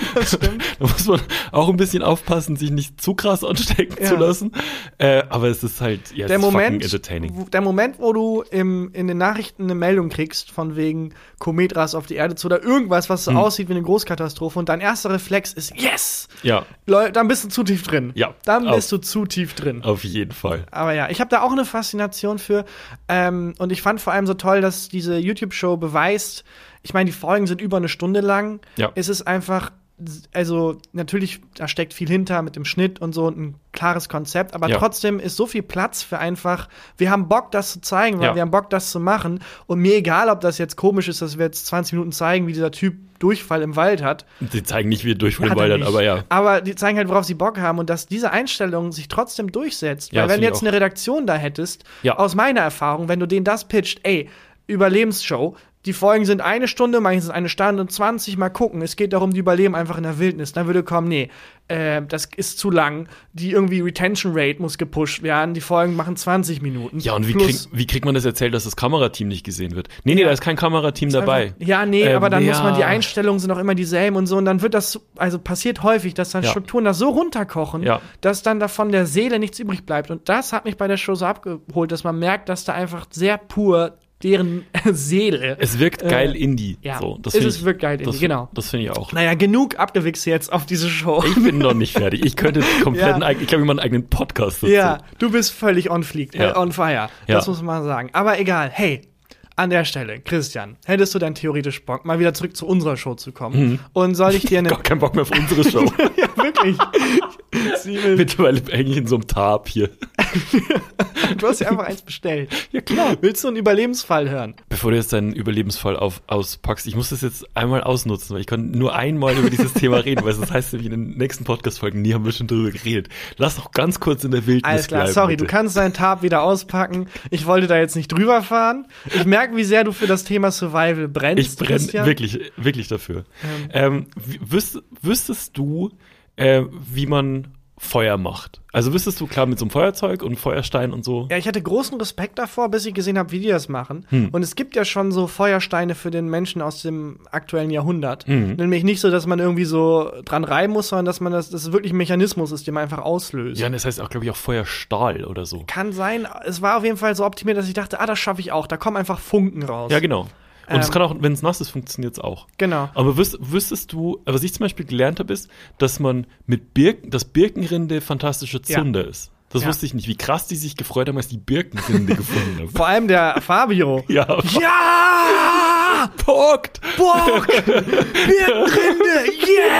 B: da muss man auch ein bisschen aufpassen, sich nicht zu krass anstecken
C: Ja.
B: zu lassen. Äh, aber es ist halt, ja,
C: Der
B: es ist fucking
C: Moment,
B: entertaining.
C: wo, der Moment, wo du im, in den Nachrichten eine Meldung kriegst, von wegen Komet rast auf die Erde zu oder irgendwas, was so
B: Hm.
C: aussieht wie eine Großkatastrophe und dein erster Reflex ist, yes!
B: Ja,
C: Leute, dann bist du zu tief drin.
B: Ja,
C: Dann
B: auf-
C: bist du zu tief drin.
B: auf jeden Fall.
C: Aber ja, ich habe da auch eine Faszination für. Ähm, und ich fand vor allem so toll, dass diese YouTube-Show beweist, ich meine, die Folgen sind über eine Stunde lang.
B: Ja.
C: Es ist einfach, also natürlich, da steckt viel hinter mit dem Schnitt und so und ein klares Konzept, aber
B: Ja.
C: trotzdem ist so viel Platz für einfach, wir haben Bock, das zu zeigen, weil
B: Ja.
C: wir haben Bock, das zu machen. Und mir egal, ob das jetzt komisch ist, dass wir jetzt zwanzig Minuten zeigen, wie dieser Typ Durchfall im Wald hat.
B: Die zeigen nicht, wie er durch
C: Hat
B: den
C: er
B: Waldern,
C: nicht.
B: aber ja.
C: Aber die zeigen halt, worauf sie Bock haben und dass diese Einstellung sich trotzdem durchsetzt.
B: Ja,
C: Weil
B: das
C: wenn du
B: find ich
C: jetzt eine Redaktion da hättest,
B: Ja.
C: aus meiner Erfahrung, wenn du denen das pitcht, ey, Überlebensshow, die Folgen sind eine Stunde, manchmal sind eine Stunde und zwanzig, mal gucken. Es geht darum, die überleben einfach in der Wildnis. Dann würde kommen, nee, äh, das ist zu lang. Die irgendwie Retention Rate muss gepusht werden. Die Folgen machen zwanzig Minuten.
B: Ja, und wie,
C: Plus-
B: krieg, wie kriegt man das erzählt, dass das Kamerateam nicht gesehen wird? Nee, nee,
C: Ja.
B: da ist kein Kamerateam dabei.
C: Einfach, ja, nee,
B: Ähm,
C: aber dann muss man, die
B: ja.
C: Einstellungen sind auch immer dieselben und so. Und dann wird das, also passiert häufig, dass dann
B: Ja.
C: Strukturen da so runterkochen,
B: Ja.
C: dass dann davon der Seele nichts übrig bleibt. Und das hat mich bei der Show so abgeholt, dass man merkt, dass da einfach sehr pur deren Seele.
B: Es wirkt
C: Äh,
B: geil Indie.
C: ja,
B: so, das
C: es
B: find
C: ist
B: ich-
C: wirkt geil Indie,
B: das,
C: genau.
B: Das finde ich auch.
C: Naja, genug abgewichst jetzt auf diese Show.
B: Ich bin noch nicht fertig. Ich könnte komplett,
C: Ja.
B: einen eig- ich glaube, ich mache einen eigenen Podcast dazu.
C: Ja, du bist völlig on fleek,
B: Ja.
C: äh, on fire.
B: Ja.
C: Das muss man sagen. Aber egal, hey, an der Stelle, Christian, hättest du denn theoretisch Bock, mal wieder zurück zu unserer Show zu kommen?
B: Mhm.
C: Und soll ich dir eine.
B: Gar keinen Bock mehr auf unsere Show.
C: Ja, wirklich. Sieben,
B: Mittlerweile hänge ich in so einem Tab hier.
C: du hast ja einfach eins bestellt.
B: Ja, klar.
C: Willst du einen Überlebensfall hören?
B: Bevor du jetzt deinen Überlebensfall auf, auspackst, ich muss das jetzt einmal ausnutzen, weil ich kann nur einmal über dieses Thema reden, weil das heißt nämlich in den nächsten Podcast-Folgen, nie haben wir schon drüber geredet. Lass doch ganz kurz in der Wildnis
C: Alles klar,
B: bleiben,
C: sorry,
B: bitte.
C: du kannst deinen Tab wieder auspacken. Ich wollte da jetzt nicht drüber fahren. Ich merke, wie sehr du für das Thema Survival brennst.
B: Ich brenne
C: Christian.
B: wirklich, wirklich dafür. Ähm, wie- wüs wüsstest du, äh, wie man Feuer macht? Also wüsstest du, klar, mit so einem Feuerzeug und Feuerstein und so.
C: Ja, ich hatte großen Respekt davor, bis ich gesehen habe, wie die das machen.
B: Hm.
C: Und es gibt ja schon so Feuersteine für den Menschen aus dem aktuellen Jahrhundert.
B: Mhm.
C: Nämlich nicht so, dass man irgendwie so dran reiben muss, sondern dass man das, dass es wirklich ein Mechanismus ist, den man einfach auslöst.
B: Ja, und das heißt auch, glaube ich, auch Feuerstahl oder so.
C: Kann sein. Es war auf jeden Fall so optimiert, dass ich dachte, ah, das schaffe ich auch. Da kommen einfach Funken raus.
B: Ja, genau. Und es
C: Ähm.
B: kann auch, wenn es nass ist, funktioniert es auch.
C: Genau.
B: Aber wüs wüsstest du, was ich zum Beispiel gelernt habe, ist, dass man mit Birken, dass Birkenrinde fantastische
C: Ja.
B: Zunder ist. Das
C: Ja.
B: wusste ich nicht, wie krass die sich gefreut haben, als die Birkenrinde gefunden haben.
C: Vor allem der Fabio.
B: Ja,
C: Ja!
B: Punkt!
C: Bock! Birkenrinde!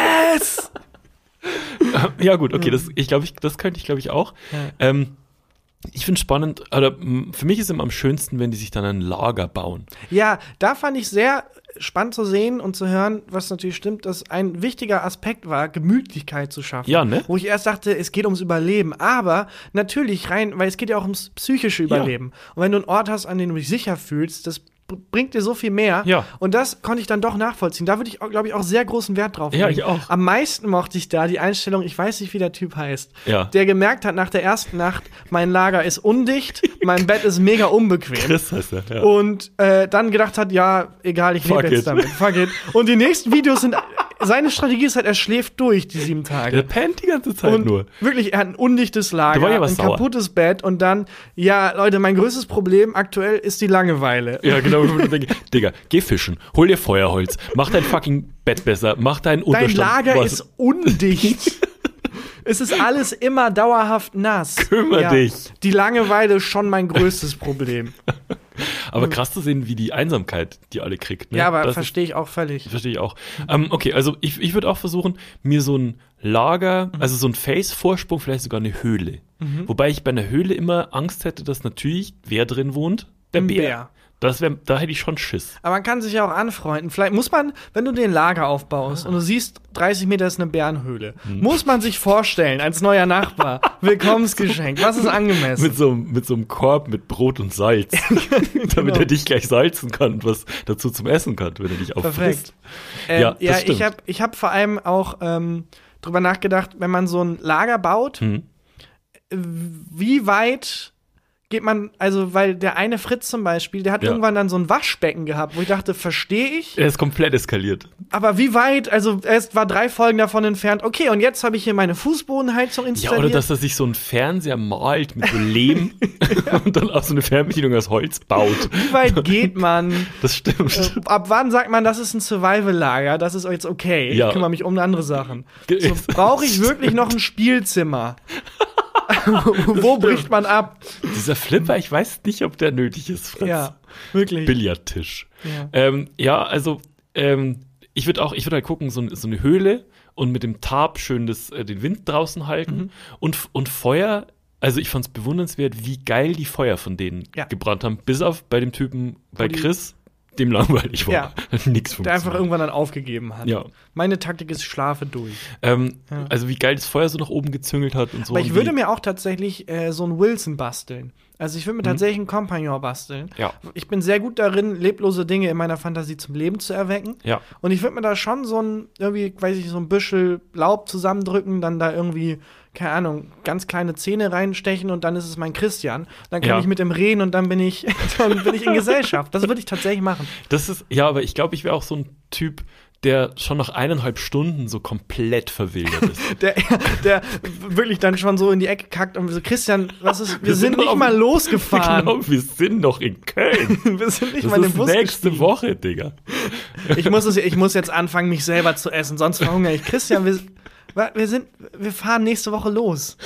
C: Yes!
B: Ja, gut, okay, das, ich glaube, ich, das könnte ich, glaube ich, auch.
C: Ja.
B: Ähm, Ich finde spannend, oder für mich ist es immer am schönsten, wenn die sich dann ein Lager bauen.
C: Ja, da fand ich sehr spannend zu sehen und zu hören, was natürlich stimmt, dass ein wichtiger Aspekt war, Gemütlichkeit zu schaffen.
B: Ja, ne?
C: Wo ich erst dachte, es geht ums Überleben. Aber natürlich rein, weil es geht ja auch ums psychische Überleben. Ja. Und wenn du einen Ort hast, an dem du dich sicher fühlst, das bringt dir so viel mehr.
B: Ja.
C: Und das konnte ich dann doch nachvollziehen. Da würde ich, glaube ich, auch sehr großen Wert drauf legen.
B: Ja, ich auch.
C: Am meisten mochte ich da die Einstellung, ich weiß nicht, wie der Typ heißt,
B: ja.
C: der gemerkt hat nach der ersten Nacht, mein Lager ist undicht, mein Bett ist mega unbequem.
B: Chris heißt er, ja.
C: Und äh, dann gedacht hat, ja, egal, ich lebe jetzt damit. Fuck it. Und die nächsten Videos sind, seine Strategie ist halt, er schläft durch die sieben Tage.
B: Der pennt die ganze Zeit
C: und
B: nur.
C: Wirklich, er hat ein undichtes Lager,
B: war ja was
C: ein
B: sauer.
C: kaputtes Bett und dann, ja, Leute, mein größtes Problem aktuell ist die Langeweile.
B: Ja, genau. Ich denke, Digga, geh fischen, hol dir Feuerholz, mach dein fucking Bett besser, mach deinen Unterstand.
C: Dein Lager
B: was?
C: ist undicht. Es ist alles immer dauerhaft nass.
B: Kümmer
C: ja,
B: dich.
C: Die Langeweile ist schon mein größtes Problem.
B: Aber krass zu sehen, wie die Einsamkeit die alle kriegt. Ne?
C: Ja, aber
B: das
C: verstehe ich auch völlig.
B: Verstehe ich auch. Ähm, okay, also ich, ich würde auch versuchen, mir so ein Lager, also so ein Face-Vorsprung, vielleicht sogar eine Höhle. Mhm. Wobei ich bei einer Höhle immer Angst hätte, dass natürlich wer drin wohnt? Der
C: Ein
B: Bär.
C: Bär.
B: Das wär, da hätte ich schon Schiss.
C: Aber man kann sich ja auch anfreunden. Vielleicht muss man, wenn du den Lager aufbaust und du siehst, dreißig Meter ist eine Bärenhöhle, hm. muss man sich vorstellen, als neuer Nachbar, Willkommensgeschenk, was ist angemessen?
B: Mit so, mit so einem Korb mit Brot und Salz,
C: genau.
B: damit er dich gleich salzen kann und was dazu zum Essen kann, wenn er dich auffrisst.
C: Perfekt. Ähm,
B: ja,
C: ja
B: stimmt.
C: ich habe ich hab vor allem auch ähm, drüber nachgedacht, wenn man so ein Lager baut,
B: hm.
C: wie weit geht man, also, weil der eine Fritz zum Beispiel, der hat
B: ja.
C: irgendwann dann so ein Waschbecken gehabt, wo ich dachte, verstehe ich.
B: Er ist komplett eskaliert.
C: Aber wie weit, also, er war drei Folgen davon entfernt, okay, und jetzt habe ich hier meine Fußbodenheizung installiert.
B: Ja, oder dass er sich so einen Fernseher malt mit so Lehm und dann auch so eine Fernbedienung aus Holz baut.
C: Wie weit geht man?
B: Das stimmt.
C: Äh, ab wann sagt man, das ist ein Survival-Lager, das ist jetzt okay,
B: ja.
C: ich kümmere mich um andere Sachen. So, brauche ich wirklich noch ein Spielzimmer? Wo bricht man ab?
B: Dieser Flipper, ich weiß nicht, ob der nötig ist, Fritz.
C: Ja, wirklich.
B: Billardtisch.
C: Ja,
B: ähm, ja also ähm, ich würde auch, ich würde halt gucken, so, so eine Höhle und mit dem Tarp schön das, äh, den Wind draußen halten
C: Mhm.
B: und, und Feuer. Also ich fand es bewundernswert, wie geil die Feuer von denen
C: Ja.
B: gebrannt haben. Bis auf bei dem Typen, bei
C: Wo die-
B: Chris, dem langweilig war.
C: Ja.
B: Hat nichts
C: der einfach
B: funktioniert.
C: irgendwann dann aufgegeben hat.
B: Ja.
C: Meine Taktik ist, schlafe durch.
B: Ähm,
C: Ja.
B: Also wie geil das Feuer so nach oben gezüngelt hat und so.
C: Aber ich
B: und
C: würde
B: wie,
C: mir auch tatsächlich äh, so einen Wilson basteln. Also ich würde mir
B: Mhm.
C: tatsächlich einen Kompagnon basteln.
B: Ja.
C: Ich bin sehr gut darin, leblose Dinge in meiner Fantasie zum Leben zu erwecken.
B: Ja.
C: Und ich würde mir da schon so ein, irgendwie, weiß ich, so ein Büschel Laub zusammendrücken, dann da irgendwie, keine Ahnung, ganz kleine Zähne reinstechen und dann ist es mein Christian. Dann kann
B: Ja.
C: ich mit ihm reden und dann bin ich, dann bin ich in Gesellschaft. Das würde ich tatsächlich machen.
B: Das ist, ja, aber ich glaube, ich wäre auch so ein Typ, der schon nach eineinhalb Stunden so komplett verwildert ist.
C: Der, der wirklich dann schon so in die Ecke kackt und so, Christian, was ist, wir,
B: Wir
C: sind
B: sind
C: nicht
B: auf-
C: mal losgefahren.
B: Genau, wir sind noch in Köln.
C: Wir sind nicht
B: Das
C: mal in den
B: ist
C: Bus
B: nächste
C: gestiegen.
B: Woche, Digga.
C: Ich muss, es, ich muss jetzt anfangen, mich selber zu essen, sonst verhungere ich. Christian, wir, wir, sind, wir fahren nächste Woche los.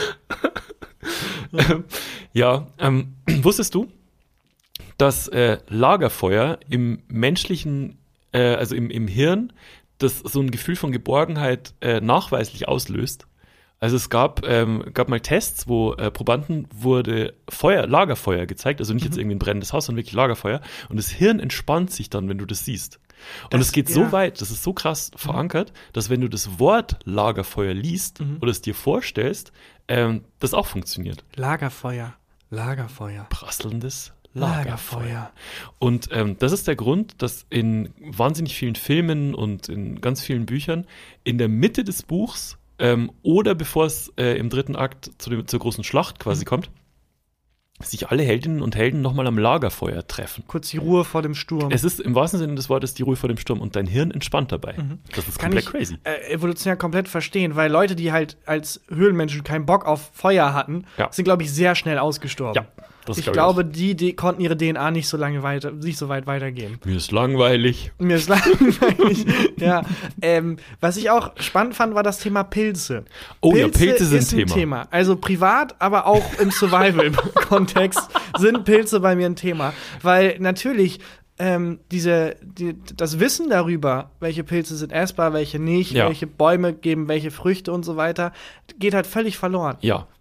B: Ja, ähm, wusstest du, dass äh, Lagerfeuer im menschlichen, äh, also im, im Hirn, das so ein Gefühl von Geborgenheit äh, nachweislich auslöst? Also es gab, ähm, gab mal Tests, wo äh, Probanden wurde Feuer, Lagerfeuer gezeigt, also nicht jetzt irgendwie ein brennendes Haus, sondern wirklich Lagerfeuer. Und das Hirn entspannt sich dann, wenn du das siehst. Und
C: Das-
B: es geht
C: ja.
B: so weit, das ist so krass verankert, dass wenn du das Wort Lagerfeuer liest
C: Mhm.
B: oder es dir vorstellst, ähm, das auch funktioniert.
C: Lagerfeuer, Lagerfeuer,
B: Prasselndes Lagerfeuer.
C: Lagerfeuer.
B: Und ähm, das ist der Grund, dass in wahnsinnig vielen Filmen und in ganz vielen Büchern in der Mitte des Buchs ähm, oder bevor es äh, im dritten Akt zu dem, zur großen Schlacht quasi
C: Mhm.
B: kommt, sich alle Heldinnen und Helden nochmal am Lagerfeuer treffen.
C: Kurz die Ruhe vor dem Sturm.
B: Es ist im wahrsten Sinne des Wortes die Ruhe vor dem Sturm und dein Hirn entspannt dabei. Das ist
C: Kann
B: komplett
C: ich
B: crazy.
C: äh, evolutionär komplett verstehen, weil Leute, die halt als Höhlenmenschen keinen Bock auf Feuer hatten,
B: Ja.
C: sind, glaube ich, sehr schnell ausgestorben.
B: Ja, das
C: ich
B: glaub
C: glaube,
B: auch.
C: die, die konnten ihre D N A nicht so lange weiter, nicht so weit weitergeben.
B: Mir ist langweilig.
C: Mir ist langweilig. Ja, ähm, was ich auch spannend fand, war das Thema Pilze.
B: Oh ja, Pilze sind
C: ist ein
B: Thema.
C: Thema. Also privat, aber auch im Survival-Kontext sind Pilze bei mir ein Thema. Weil natürlich ähm, diese, die, das Wissen darüber, welche Pilze sind essbar, welche nicht,
B: Ja.
C: welche Bäume geben welche Früchte und so weiter, geht halt völlig verloren.
B: Ja.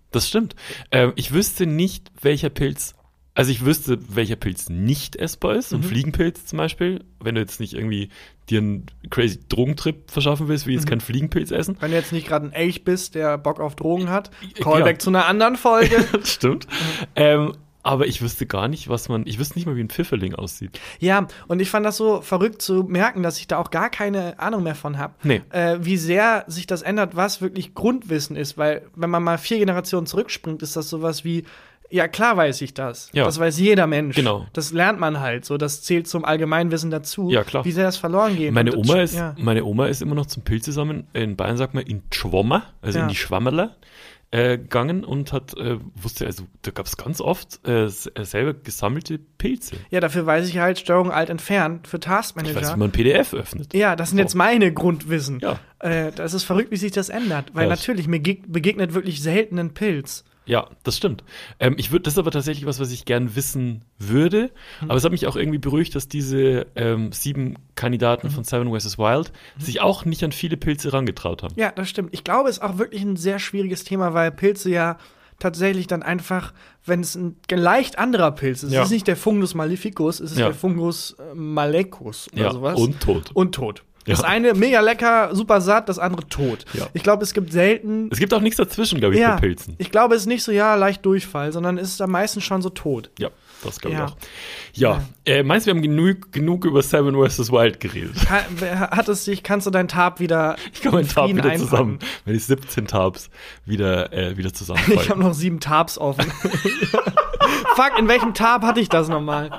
B: Das stimmt. Ähm, ich wüsste nicht, welcher Pilz, also ich wüsste, welcher Pilz nicht essbar ist. Mhm. Ein Fliegenpilz zum Beispiel. Wenn du jetzt nicht irgendwie dir einen crazy Drogentrip verschaffen willst, wie jetzt mhm. keinen Fliegenpilz essen.
C: Wenn du jetzt nicht gerade ein Elch bist, der Bock auf Drogen hat. Callback ja. zu einer anderen Folge.
B: Das stimmt. Mhm. Ähm, aber ich wüsste gar nicht, was man, ich wüsste nicht mal, wie ein Pfifferling aussieht.
C: Ja, und ich fand das so verrückt zu merken, dass ich da auch gar keine Ahnung mehr von habe.
B: Nee.
C: Äh, wie sehr sich das ändert, was wirklich Grundwissen ist. Weil, wenn man mal vier Generationen zurückspringt, ist das sowas wie, ja, klar weiß ich das.
B: Ja.
C: Das weiß jeder Mensch.
B: Genau.
C: Das lernt man halt so. Das zählt zum Allgemeinwissen dazu.
B: Ja, klar.
C: Wie sehr das verloren geht.
B: Meine
C: Und
B: Oma
C: das,
B: ist,
C: ja.
B: meine Oma ist immer noch zum Pilze sammeln. In Bayern sagt man in Schwammer, also
C: Ja.
B: in die Schwammerler. Äh, gegangen und hat, äh, wusste, also da gab es ganz oft äh, selber gesammelte Pilze.
C: Ja, dafür weiß ich halt Steuerung alt entfernt für Taskmanager.
B: Ich weiß, wie man ein P D F öffnet.
C: Ja, das sind
B: so.
C: jetzt meine Grundwissen.
B: Ja.
C: Äh, das ist verrückt, wie sich das ändert. Weil
B: ja,
C: natürlich, mir ge- begegnet wirklich selten ein Pilz.
B: Ja, das stimmt. Ähm, ich würde, das ist aber tatsächlich was, was ich gern wissen würde. Mhm. Aber es hat mich auch irgendwie beruhigt, dass diese ähm, sieben Kandidaten mhm. von Seven versus. Wild mhm. sich auch nicht an viele Pilze herangetraut haben.
C: Ja, das stimmt. Ich glaube, es ist auch wirklich ein sehr schwieriges Thema, weil Pilze ja tatsächlich dann einfach, wenn es ein leicht anderer Pilz ist, ja. es ist nicht der Fungus maleficus, es ist
B: ja.
C: der Fungus äh, malecus oder
B: ja.
C: sowas.
B: Und tot.
C: Und tot.
B: Ja.
C: Das eine mega lecker, super satt, das andere tot.
B: Ja.
C: Ich glaube, es gibt selten.
B: Es gibt auch nichts dazwischen, glaube ich,
C: ja,
B: bei Pilzen.
C: Ich glaube, es ist nicht so, ja, leicht Durchfall, sondern es ist am meisten schon so tot.
B: Ja, das glaube
C: ja.
B: ich auch. Ja, ja. Äh, meinst du, wir haben genug, genug über Seven versus. Wild geredet?
C: Kann, hat es dich, kannst du deinen Tab wieder
B: Ich kann meinen Tab wieder
C: einpacken?
B: zusammen, wenn die siebzehn Tabs wieder, äh, wieder zusammenfallen.
C: Ich habe noch sieben Tabs offen. Fuck, in welchem Tab hatte ich das nochmal?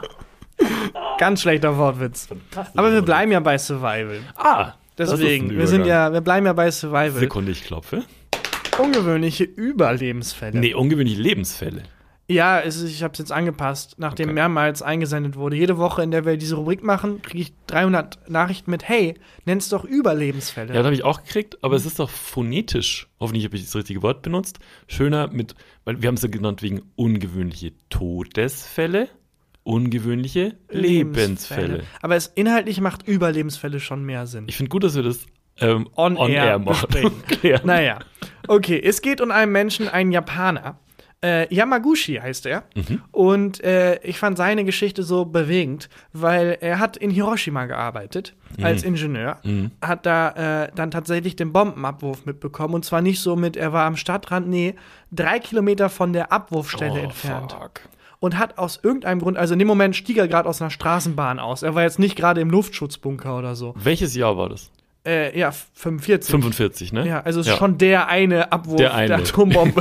C: Ganz schlechter Wortwitz. Aber wir bleiben ja bei Survival.
B: Ah,
C: deswegen. Wir sind ja, wir bleiben ja bei Survival.
B: Sekunde, ich klopfe.
C: Ungewöhnliche Überlebensfälle.
B: Nee, ungewöhnliche Lebensfälle.
C: Ja, es ist, ich habe es jetzt angepasst, nachdem
B: Okay.
C: mehrmals eingesendet wurde. Jede Woche, in der wir diese Rubrik machen, kriege ich dreihundert Nachrichten mit, hey, nenn's doch Überlebensfälle.
B: Ja, das habe ich auch gekriegt, aber es ist doch phonetisch, hoffentlich habe ich das richtige Wort benutzt, schöner mit, weil wir haben es ja genannt wegen ungewöhnliche Todesfälle, ungewöhnliche Lebensfälle.
C: Aber es inhaltlich macht Überlebensfälle schon mehr Sinn.
B: Ich finde gut, dass wir das ähm,
C: On,
B: on
C: air,
B: air machen.
C: besprechen. Naja, okay, es geht um einen Menschen, einen Japaner. Äh, Yamaguchi heißt er.
B: Mhm.
C: Und äh, ich fand seine Geschichte so bewegend, weil er hat in Hiroshima gearbeitet
B: Mhm.
C: als Ingenieur,
B: Mhm.
C: hat da äh, dann tatsächlich den Bombenabwurf mitbekommen. Und zwar nicht so mit, er war am Stadtrand, nee, drei Kilometer von der Abwurfstelle
B: Oh,
C: entfernt.
B: fuck.
C: Und hat aus irgendeinem Grund, also in dem Moment stieg er gerade aus einer Straßenbahn aus. Er war jetzt nicht gerade im Luftschutzbunker oder so.
B: Welches Jahr war das?
C: Äh, ja, fünfundvierzig.
B: fünfundvierzig, ne?
C: Ja, also es ist schon der eine Abwurf
B: Der
C: der,
B: eine.
C: Atombombe.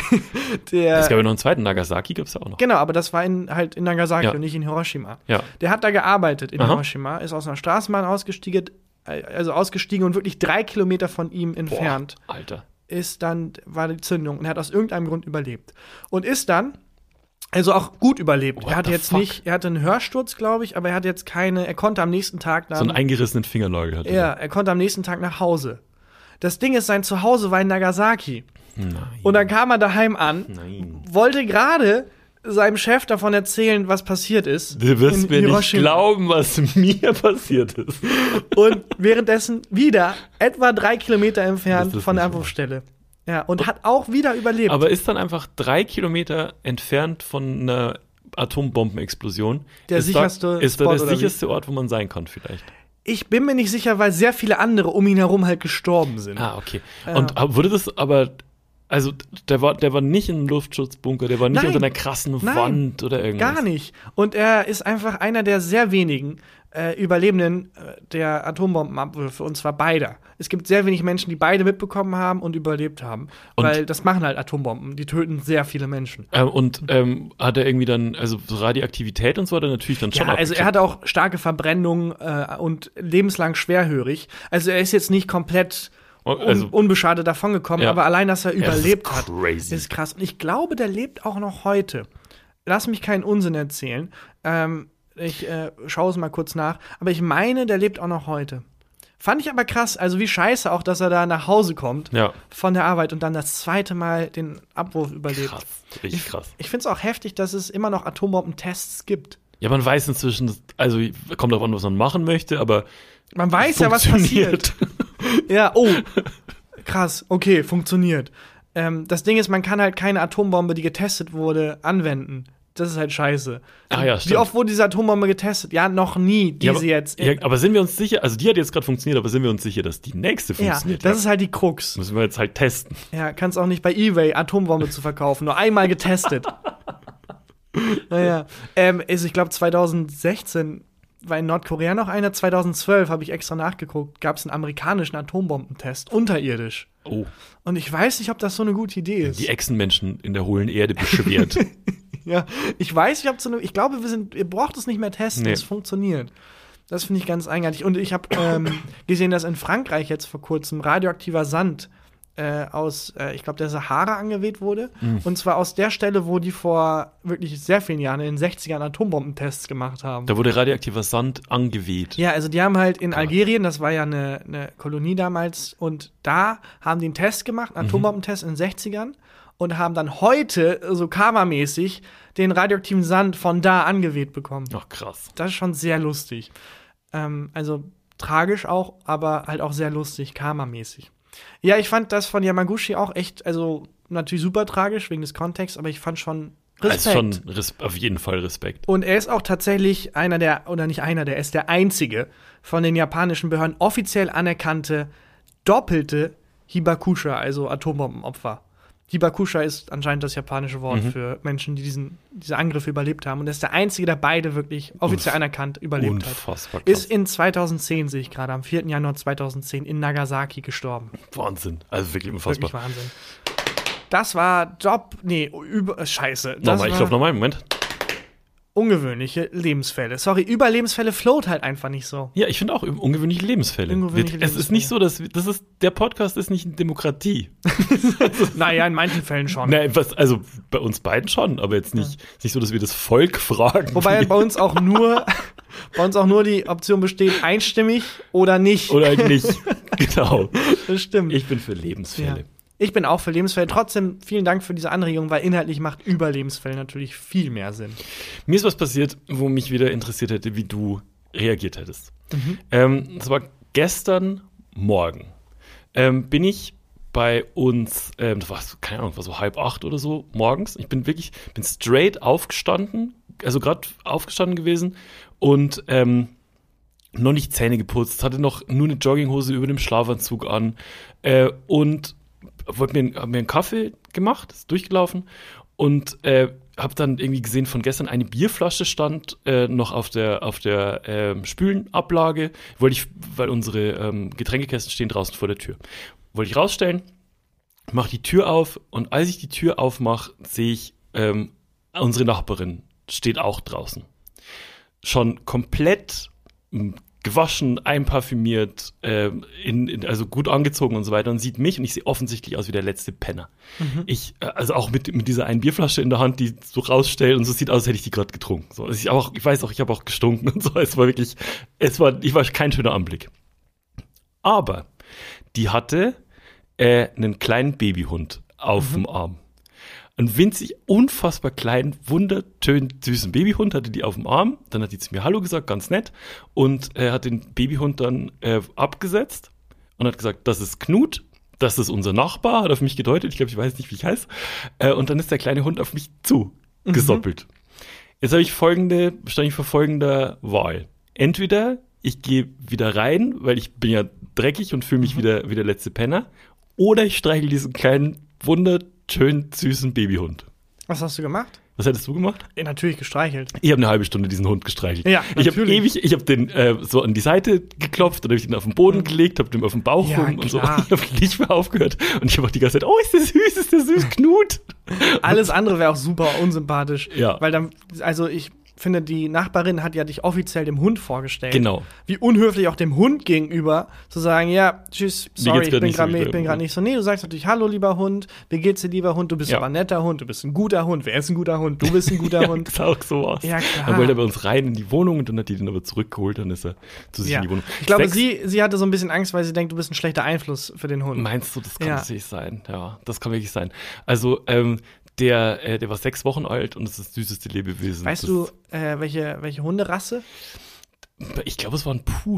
C: der,
B: Es gab ja noch einen zweiten, Nagasaki gab es ja auch noch.
C: genau, aber das war in, halt in Nagasaki
B: Ja.
C: und nicht in Hiroshima.
B: Ja.
C: Der hat da gearbeitet in
B: Aha.
C: Hiroshima, ist aus einer Straßenbahn ausgestiegen, äh, also ausgestiegen und wirklich drei Kilometer von ihm entfernt
B: Boah, Alter.
C: ist dann, war die Zündung und er hat aus irgendeinem Grund überlebt. Und ist dann, also auch gut überlebt.
B: What
C: er hatte
B: the
C: jetzt
B: fuck?
C: nicht, er hatte einen Hörsturz, glaube ich, aber er hat jetzt keine, er konnte am nächsten Tag dann.
B: So einen eingerissenen Fingernagel hatte
C: Ja, er konnte am nächsten Tag nach Hause. Das Ding ist, sein Zuhause war in Nagasaki.
B: er. Nein.
C: Und dann kam er daheim an,
B: Nein.
C: wollte gerade seinem Chef davon erzählen, was passiert ist.
B: Du wirst
C: in
B: mir nicht
C: Hiroshima.
B: glauben, was mir passiert ist.
C: Und währenddessen wieder etwa drei Kilometer entfernt
B: Das ist
C: von der
B: nicht wahr.
C: Abwurfstelle. Ja, und hat auch wieder überlebt.
B: Aber ist dann einfach drei Kilometer entfernt von einer Atombombenexplosion.
C: Der
B: ist
C: sicherste
B: da, ist da
C: Spot,
B: der
C: oder wie?
B: sicherste Ort, wo man sein kann, vielleicht.
C: Ich bin mir nicht sicher, weil sehr viele andere um ihn herum halt gestorben sind.
B: Ah, okay.
C: Ja.
B: Und aber wurde das aber, also der war, der war nicht im Luftschutzbunker, der war nicht
C: Nein.
B: unter einer krassen
C: Nein.
B: Wand oder irgendwas.
C: Gar nicht. Und er ist einfach einer der sehr wenigen äh, Überlebenden äh, der Atombombenabwürfe, und zwar beider. Es gibt sehr wenig Menschen, die beide mitbekommen haben und überlebt haben.
B: Und-
C: weil das machen halt Atombomben. Die töten sehr viele Menschen.
B: Ähm, und ähm, hat er irgendwie dann, also so Radioaktivität und so hat er natürlich dann schon
C: Ja, also er
B: abgekriegt.
C: hatte auch starke Verbrennungen äh, und lebenslang schwerhörig. Also er ist jetzt nicht komplett un
B: Also-
C: unbeschadet davongekommen,
B: Ja.
C: aber allein, dass er
B: Ja, das ist
C: überlebt hat,
B: crazy.
C: ist krass. Und ich glaube, der lebt auch noch heute. Lass mich keinen Unsinn erzählen. Ähm, ich äh, schaue es mal kurz nach. Aber ich meine, der lebt auch noch heute. Fand ich aber krass. Also wie scheiße auch, dass er da nach Hause kommt
B: Ja,
C: von der Arbeit und dann das zweite Mal den Abwurf überlebt.
B: krass, richtig krass.
C: Ich finde es auch heftig, dass es immer noch Atombombentests gibt.
B: Ja, man weiß inzwischen, also kommt drauf an, was man machen möchte, aber
C: Man weiß ja, was
B: funktioniert.
C: passiert. Ja, oh, krass, okay, funktioniert. Ähm, das Ding ist, man kann halt keine Atombombe, die getestet wurde, anwenden. Das ist halt scheiße.
B: Ah, ja,
C: Wie
B: stimmt.
C: oft wurde diese Atombombe getestet? Ja, noch nie, die
B: Ja, aber,
C: sie jetzt.
B: ja, aber sind wir uns sicher, also die hat jetzt gerade funktioniert, aber sind wir uns sicher, dass die nächste
C: Ja,
B: funktioniert?
C: das ist halt die Krux.
B: Müssen wir jetzt halt testen.
C: Ja, kannst auch nicht bei eBay Atombombe zu verkaufen. Nur einmal getestet. Naja. Ähm, also ich glaube, zwanzig sechzehn war in Nordkorea noch einer. zwanzig zwölf habe ich extra nachgeguckt, gab es einen amerikanischen Atombombentest, unterirdisch.
B: Oh.
C: Und ich weiß nicht, ob das so eine gute Idee ist.
B: Die Echsenmenschen in der hohlen Erde beschwert.
C: Ja, ich weiß nicht, ob so eine. Ich glaube, wir sind. Ihr braucht es nicht mehr testen,
B: Nee.
C: es funktioniert. Das finde ich ganz eigenartig. Und ich habe ähm, gesehen, dass in Frankreich jetzt vor kurzem radioaktiver Sand äh, aus, äh, ich glaube, der Sahara angeweht wurde.
B: Mhm.
C: Und zwar aus der Stelle, wo die vor wirklich sehr vielen Jahren, in den sechzigern, Atombombentests gemacht haben.
B: Da wurde radioaktiver Sand angeweht.
C: Ja, also die haben halt in
B: Krass.
C: Algerien, das war ja eine, eine Kolonie damals, und da haben die einen Test gemacht, einen Atombombentest in den sechzigern. Und haben dann heute, so karmamäßig, den radioaktiven Sand von da angeweht bekommen.
B: Ach, krass.
C: Das ist schon sehr lustig. Ähm, also tragisch auch, aber halt auch sehr lustig, karmamäßig. Ja, ich fand das von Yamaguchi auch echt, also natürlich super tragisch wegen des Kontexts, aber ich fand schon Respekt.
B: Also schon res- auf jeden Fall Respekt.
C: Und er ist auch tatsächlich einer der, oder nicht einer, der ist der einzige von den japanischen Behörden offiziell anerkannte doppelte Hibakusha, also Atombombenopfer. Hibakusha ist anscheinend das japanische Wort
B: Mhm.
C: für Menschen, die diesen, diese Angriffe überlebt haben. Und er ist der Einzige, der beide wirklich offiziell
B: Unf-
C: anerkannt überlebt
B: Unfassbar
C: hat.
B: krass.
C: Ist in zweitausendzehn, sehe ich gerade, am vierten Januar zweitausendzehn in Nagasaki gestorben.
B: Wahnsinn. Also wirklich unfassbar.
C: Wirklich Wahnsinn. Das war Job, nee, über, scheiße. Das
B: Nochmal, ich
C: war
B: glaube nochmal, Moment.
C: ungewöhnliche Lebensfälle. Sorry, Überlebensfälle float halt einfach nicht so.
B: Ja, ich finde auch ungewöhnliche Lebensfälle.
C: Ungewöhnliche
B: es ist nicht so, dass wir- das ist, der Podcast ist nicht eine Demokratie.
C: Naja, in manchen Fällen schon.
B: Nein, was, also bei uns beiden schon, aber jetzt nicht, nicht so, dass wir das Volk fragen.
C: Wobei bei uns auch nur, bei uns auch nur die Option besteht, einstimmig oder nicht.
B: Oder halt nicht. Genau.
C: Das stimmt.
B: Ich bin für Lebensfälle.
C: Ja. Ich bin auch für Lebensfälle. Trotzdem vielen Dank für diese Anregung, weil inhaltlich macht Überlebensfälle natürlich viel mehr Sinn.
B: Mir ist was passiert, wo mich wieder interessiert hätte, wie du reagiert hättest.
C: Mhm.
B: Ähm, das war gestern Morgen. Ähm, bin ich bei uns, ähm, das war, so, keine Ahnung, war so halb acht oder so morgens. Ich bin wirklich, bin straight aufgestanden, also gerade aufgestanden gewesen und ähm, noch nicht Zähne geputzt, hatte noch nur eine Jogginghose über dem Schlafanzug an äh, und wollte mir, hab mir einen Kaffee gemacht, ist durchgelaufen und äh, habe dann irgendwie gesehen, von gestern eine Bierflasche stand äh, noch auf der auf der ähm, Spülenablage, wollte ich, weil unsere ähm, Getränkekästen stehen draußen vor der Tür, wollte ich rausstellen, mache die Tür auf und als ich die Tür aufmache, sehe ich ähm, unsere Nachbarin steht auch draußen, schon komplett m, gewaschen, einparfümiert, äh, in, in, also gut angezogen und so weiter und sieht mich und ich sehe offensichtlich aus wie der letzte Penner.
C: Mhm.
B: Ich, äh, also auch mit, mit dieser einen Bierflasche in der Hand, die so rausstellt und so sieht aus, als hätte ich die gerade getrunken. So, also ich, auch, ich weiß auch, ich habe auch gestunken und so. Es war wirklich, es war, ich war kein schöner Anblick. Aber die hatte äh, einen kleinen Babyhund auf dem Arm. Einen winzig, unfassbar kleinen, wunderschön süßen Babyhund hatte die auf dem Arm. Dann hat die zu mir Hallo gesagt, ganz nett. Und äh, hat den Babyhund dann äh, abgesetzt und hat gesagt, das ist Knut, das ist unser Nachbar, hat auf mich gedeutet. Ich glaube, ich weiß nicht, wie ich heiße. Äh, und dann ist der kleine Hund auf mich zugesoppelt. Mhm. Jetzt habe ich folgende, stand ich vor folgender Wahl. Entweder ich gehe wieder rein, weil ich bin ja dreckig und fühle mich mhm. wieder wie der letzte Penner. Oder ich streichel diesen kleinen, wunderschönen, süßen Babyhund.
C: Was hast du gemacht?
B: Was hättest du gemacht?
C: Ja, natürlich gestreichelt.
B: Ich habe eine halbe Stunde diesen Hund gestreichelt.
C: Ja,
B: ich habe
C: natürlich.
B: ewig, ich habe den äh, so an die Seite geklopft, dann habe ich den auf den Boden gelegt, habe den auf den Bauch
C: Ja,
B: rum und so.
C: klar.
B: Ich habe nicht mehr aufgehört. Und ich habe auch die ganze Zeit, oh, ist der süß, ist der süß, Knut.
C: Alles andere wäre auch super unsympathisch.
B: Ja.
C: Weil dann, also ich finde, die Nachbarin hat ja dich offiziell dem Hund vorgestellt.
B: Genau.
C: Wie unhöflich auch dem Hund gegenüber zu sagen, ja, tschüss, sorry, ich
B: grad
C: bin
B: nicht so
C: gerade
B: gut,
C: ich bin
B: ja.
C: gerade nicht so. Nee, du sagst natürlich, hallo, lieber Hund, wie geht's dir, lieber Hund? Du bist
B: Ja.
C: aber ein netter Hund, du bist ein guter Hund. Wer ist ein guter Hund? Du bist ein guter
B: Ja,
C: Hund.
B: das sah auch so aus.
C: Ja, klar.
B: Dann wollte er bei uns rein in die Wohnung und dann hat die den aber zurückgeholt, dann ist er zu sich
C: Ja.
B: in die Wohnung.
C: Ich glaube,
B: Sechs-
C: sie, sie hatte so ein bisschen Angst, weil sie denkt, du bist ein schlechter Einfluss für den Hund.
B: Meinst du, das kann
C: Ja.
B: natürlich sein? Ja, das kann wirklich sein. Also, ähm, der, äh, der war sechs Wochen alt und das ist das süßeste Lebewesen.
C: Weißt
B: das,
C: du, äh, welche, welche Hunderasse?
B: Ich glaube, es war ein Pudel.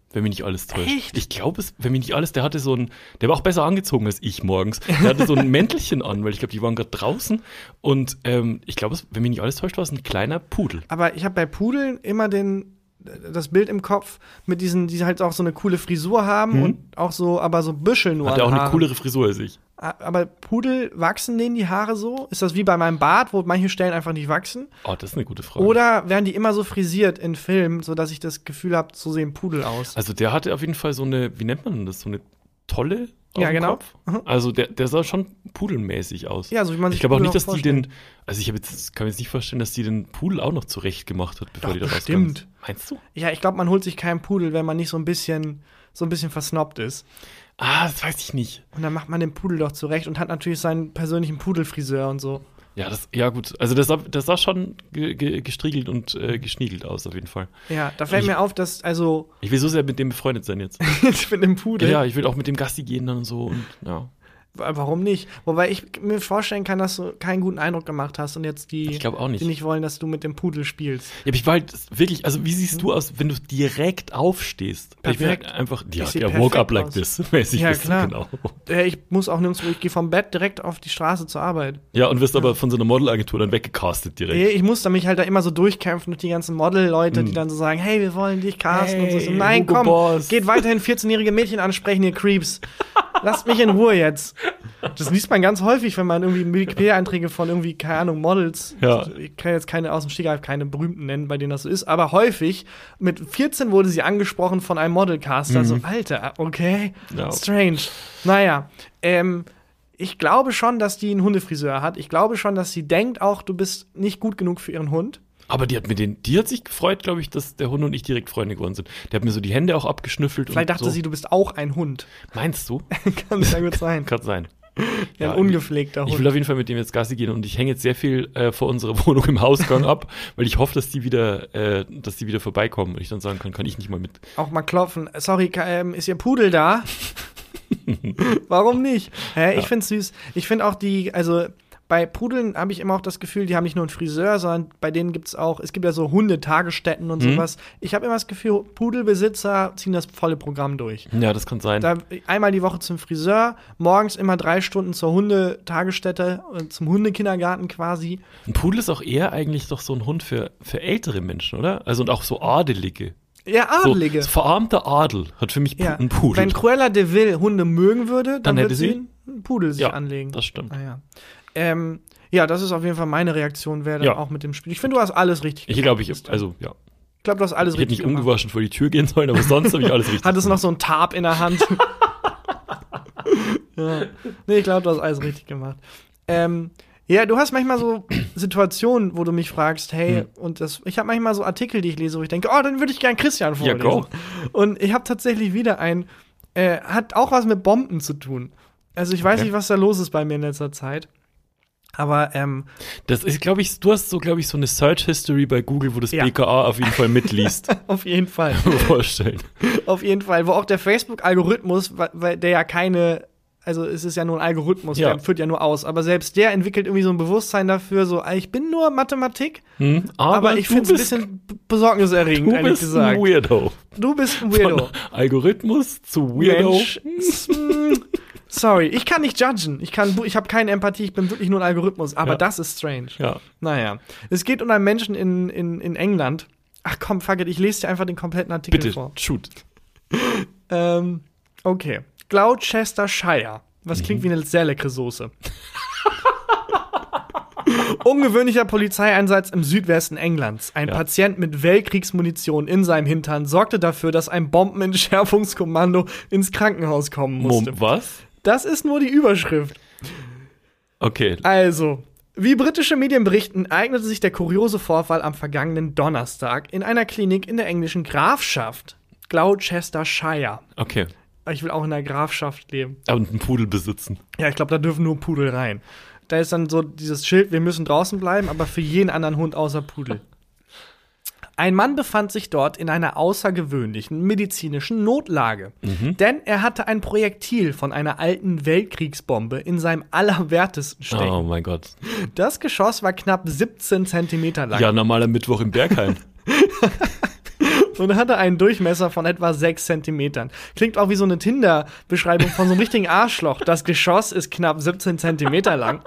B: wenn mich nicht alles täuscht.
C: Echt?
B: Ich glaube es, wenn mich nicht alles, der hatte so ein, der war auch besser angezogen als ich morgens. Der hatte so ein Mäntelchen an, weil ich glaube, die waren gerade draußen. Und ähm, ich glaube, wenn mich nicht alles täuscht, war es ein kleiner Pudel.
C: Aber ich habe bei Pudeln immer den, das Bild im Kopf mit diesen, die halt auch so eine coole Frisur haben
B: Mhm.
C: und auch so, aber so Büschel nur
B: Hat der auch
C: an
B: eine
C: Haaren.
B: coolere Frisur als ich.
C: Aber Pudel, wachsen denen die Haare so? Ist das wie bei meinem Bart, wo manche Stellen einfach nicht wachsen?
B: Oh, das ist eine gute Frage.
C: Oder werden die immer so frisiert in Filmen, sodass ich das Gefühl habe, so sehen Pudel aus?
B: Also der hatte auf jeden Fall so eine, wie nennt man denn das, so eine Tolle auf
C: Ja,
B: dem
C: genau.
B: Kopf.
C: Mhm.
B: Also der, der sah schon pudelmäßig aus.
C: Ja, so wie man sich
B: Ich glaube auch
C: Pudel
B: nicht, dass die
C: vorstellt.
B: den, also ich habe jetzt, kann mir jetzt nicht vorstellen, dass die den Pudel auch noch zurecht gemacht hat, bevor
C: Doch,
B: die da
C: bestimmt.
B: rauskam. Meinst du?
C: Ja, ich glaube, man holt sich keinen Pudel, wenn man nicht so ein bisschen, so ein bisschen versnobbt ist.
B: Ah, das weiß ich nicht.
C: Und dann macht man den Pudel doch zurecht und hat natürlich seinen persönlichen Pudelfriseur und so.
B: Ja, das, ja gut. Also das sah, das sah schon ge, ge, gestriegelt und äh, geschniegelt aus, auf jeden Fall.
C: Ja, da fällt
B: Ich-
C: mir auf, dass, also,
B: Ich will so sehr mit dem befreundet sein jetzt.
C: ich mit dem Pudel,
B: Ja, ich will auch mit dem Gassi gehen dann und so und ja.
C: warum nicht? Wobei ich mir vorstellen kann, dass du keinen guten Eindruck gemacht hast und jetzt die,
B: Ich glaube auch nicht.
C: die nicht wollen, dass du mit dem Pudel spielst.
B: Ja, aber ich war halt wirklich, also wie siehst du aus, wenn du direkt aufstehst? Ich bin
C: Perfekt.
B: halt einfach, ja,
C: Ich seh
B: der woke
C: perfekt
B: up like
C: aus.
B: this, mäßig
C: Ja,
B: bist
C: klar.
B: du, genau.
C: Äh, ich muss auch nirgendwo, ich gehe vom Bett direkt auf die Straße zur Arbeit.
B: Ja, und wirst aber von so einer Modelagentur dann weggecastet direkt.
C: Äh, Ich muss da mich halt da immer so durchkämpfen durch die ganzen Model-Leute, die dann so sagen, hey, wir wollen dich casten und so. so.
B: Hey,
C: Nein,
B: Hugo
C: komm,
B: Boss.
C: geht weiterhin vierzehnjährige Mädchen ansprechen, ihr Creeps. Lasst mich in Ruhe jetzt. Das liest man ganz häufig, wenn man irgendwie Wikipedia-Einträge von irgendwie, keine Ahnung, Models,
B: Ja.
C: ich kann jetzt keine aus dem Stegreif keine berühmten nennen, bei denen das so ist, aber häufig, mit vierzehn wurde sie angesprochen von einem Modelcaster, so, Alter, okay,
B: Ja.
C: strange. Naja, ähm, ich glaube schon, dass die einen Hundefriseur hat. Ich glaube schon, dass sie denkt auch, du bist nicht gut genug für ihren Hund.
B: Aber die hat mir den, die hat sich gefreut, glaube ich, dass der Hund und ich direkt Freunde geworden sind. Der hat mir so die Hände auch abgeschnüffelt.
C: Vielleicht
B: und
C: dachte
B: so.
C: sie, du bist auch ein Hund.
B: Meinst du?
C: Kann sehr gut sein.
B: Kann sein.
C: Ja,
B: Ja,
C: ein ungepflegter
B: Ich
C: Hund.
B: will auf jeden Fall mit dem jetzt Gassi gehen und ich hänge jetzt sehr viel äh, vor unserer Wohnung im Hausgang ab, weil ich hoffe, dass die wieder, äh, dass die wieder vorbeikommen und ich dann sagen kann, kann ich nicht mal mit.
C: Auch mal klopfen. Sorry, ka- ähm, ist Ihr Pudel da? Warum nicht? Hä, ich find's süß. Ich finde auch die, also bei Pudeln habe ich immer auch das Gefühl, die haben nicht nur einen Friseur, sondern bei denen gibt's auch, es gibt ja so Hundetagesstätten und
B: Mhm.
C: sowas. Ich habe immer das Gefühl, Pudelbesitzer ziehen das volle Programm durch.
B: Ja, das kann sein.
C: Da einmal die Woche zum Friseur, morgens immer drei Stunden zur Hundetagesstätte, äh, zum Hundekindergarten quasi.
B: Ein Pudel ist auch eher eigentlich doch so ein Hund für, für ältere Menschen, oder? Also und auch so Adelige.
C: Ja,
B: So,
C: Adelige.
B: so verarmter Adel hat für mich
C: Ja.
B: ein Pudel.
C: Wenn Cruella de Vil Hunde mögen würde, dann,
B: Dann hätte
C: würde
B: sie-
C: sie einen Pudel sich
B: Ja,
C: anlegen.
B: das stimmt.
C: Ah, ja. Ähm, ja, das ist auf jeden Fall meine Reaktion, wäre dann
B: Ja.
C: auch mit dem Spiel. Ich finde, du hast alles richtig
B: Ich glaube, ich, also ja.
C: Ich glaube, du hast alles
B: Ich hätte
C: richtig
B: nicht ungewaschen vor die Tür gehen sollen, aber sonst habe ich alles richtig
C: Hattest noch so ein Tarp in der Hand. Ja. Nee, ich glaube, du hast alles richtig gemacht. Ähm, ja, du hast manchmal so Situationen, wo du mich fragst, hey,
B: Hm.
C: und das, ich habe manchmal so Artikel, die ich lese, wo ich denke, oh, dann würde ich gern Christian
B: Ja,
C: vorlesen.
B: go.
C: Und ich habe tatsächlich wieder ein, äh, hat auch was mit Bomben zu tun. Also ich weiß
B: Okay.
C: nicht, was da los ist bei mir in letzter Zeit. Aber, ähm,
B: Das ist, glaube ich, du hast so, glaube ich, so eine Search History bei Google, wo das
C: Ja.
B: B K A auf jeden Fall mitliest.
C: auf jeden Fall.
B: Kann ich mir vorstellen.
C: Auf jeden Fall. Wo auch der Facebook-Algorithmus, weil, weil der ja keine, also es ist ja nur ein Algorithmus,
B: Ja.
C: der führt ja nur aus. Aber selbst der entwickelt irgendwie so ein Bewusstsein dafür, so, ich bin nur Mathematik,
B: Hm?
C: aber, ich
B: du
C: finde es ein
B: bist-
C: bisschen b- besorgniserregend,
B: Du
C: ehrlich
B: bist
C: gesagt.
B: ein Weirdo.
C: Du bist ein Weirdo.
B: Von Algorithmus zu Weirdo.
C: Mensch. Mm, Sorry, ich kann nicht judgen. Ich, kann, ich habe keine Empathie, ich bin wirklich nur ein Algorithmus. Aber
B: Ja.
C: das ist strange.
B: Ja.
C: Naja. Es geht um einen Menschen in, in, in England. Ach komm, fuck it, ich lese dir einfach den kompletten Artikel
B: Bitte,
C: vor.
B: shoot.
C: Ähm, okay. Gloucestershire. Was
B: Mhm.
C: klingt wie eine sehr leckere Soße. Ungewöhnlicher Polizeieinsatz im Südwesten Englands. Ein
B: Ja.
C: Patient mit Weltkriegsmunition in seinem Hintern sorgte dafür, dass ein Bombenentschärfungskommando ins Krankenhaus kommen musste.
B: Mom, was?
C: Das ist nur die Überschrift.
B: Okay.
C: Also, wie britische Medien berichten, eignete sich der kuriose Vorfall am vergangenen Donnerstag in einer Klinik in der englischen Grafschaft Gloucestershire.
B: Okay.
C: Ich will auch in der Grafschaft leben.
B: Aber einen Pudel besitzen.
C: Ja, ich glaube, da dürfen nur Pudel rein. Da ist dann so dieses Schild, wir müssen draußen bleiben, aber für jeden anderen Hund außer Pudel. Ein Mann befand sich dort in einer außergewöhnlichen medizinischen Notlage. Denn er hatte ein Projektil von einer alten Weltkriegsbombe in seinem Allerwertesten stecken.
B: Oh mein Gott.
C: Das Geschoss war knapp siebzehn Zentimeter lang.
B: Ja, normaler Mittwoch im Berghain.
C: und hatte einen Durchmesser von etwa sechs Zentimetern. Klingt auch wie so eine Tinder-Beschreibung von so einem richtigen Arschloch. Das Geschoss ist knapp siebzehn Zentimeter lang.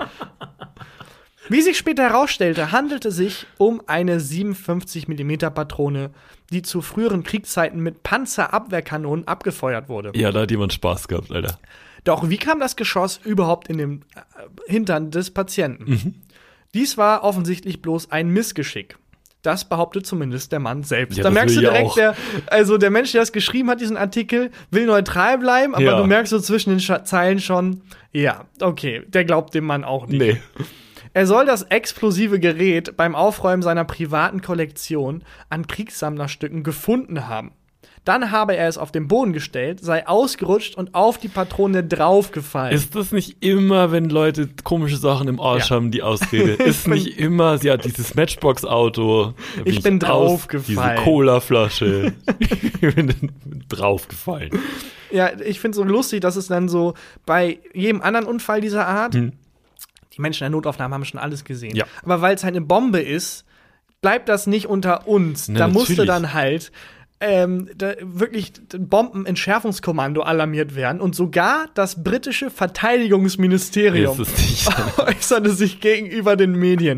C: Wie sich später herausstellte, handelte es sich um eine siebenundfünfzig Millimeter Patrone, die zu früheren Kriegszeiten mit Panzerabwehrkanonen abgefeuert wurde.
B: Ja, da hat jemand Spaß gehabt, Alter.
C: Doch wie kam das Geschoss überhaupt in den Hintern des Patienten?
B: Mhm.
C: Dies war offensichtlich bloß ein Missgeschick. Das behauptet zumindest der Mann selbst.
B: Ja,
C: da
B: das
C: merkst du
B: will ich
C: direkt,
B: auch.
C: der, also der Mensch, der das geschrieben hat, diesen Artikel, will neutral bleiben, aber
B: Ja.
C: du merkst so zwischen den Scha- Zeilen schon, ja, okay, der glaubt dem Mann auch nicht.
B: Nee.
C: Er soll das explosive Gerät beim Aufräumen seiner privaten Kollektion an Kriegssammlerstücken gefunden haben. Dann habe er es auf den Boden gestellt, sei ausgerutscht und auf die Patrone draufgefallen.
B: Ist das nicht immer, wenn Leute komische Sachen im Arsch
C: Ja.
B: haben, die Ausrede? Ist nicht immer, ja, dieses Matchbox-Auto. da
C: Ich bin
B: aus-
C: draufgefallen.
B: Diese Cola-Flasche. Ich bin draufgefallen.
C: Ja, ich finde es so lustig, dass es dann so bei jedem anderen Unfall dieser Art,
B: Hm.
C: die Menschen in der Notaufnahme haben schon alles gesehen.
B: Ja.
C: Aber weil es halt eine Bombe ist, bleibt das nicht unter uns.
B: Na,
C: da musste
B: natürlich.
C: dann halt ähm, da wirklich ein Bombenentschärfungskommando alarmiert werden. Und sogar das britische Verteidigungsministerium
B: Ist es nicht.
C: äußerte sich gegenüber den Medien.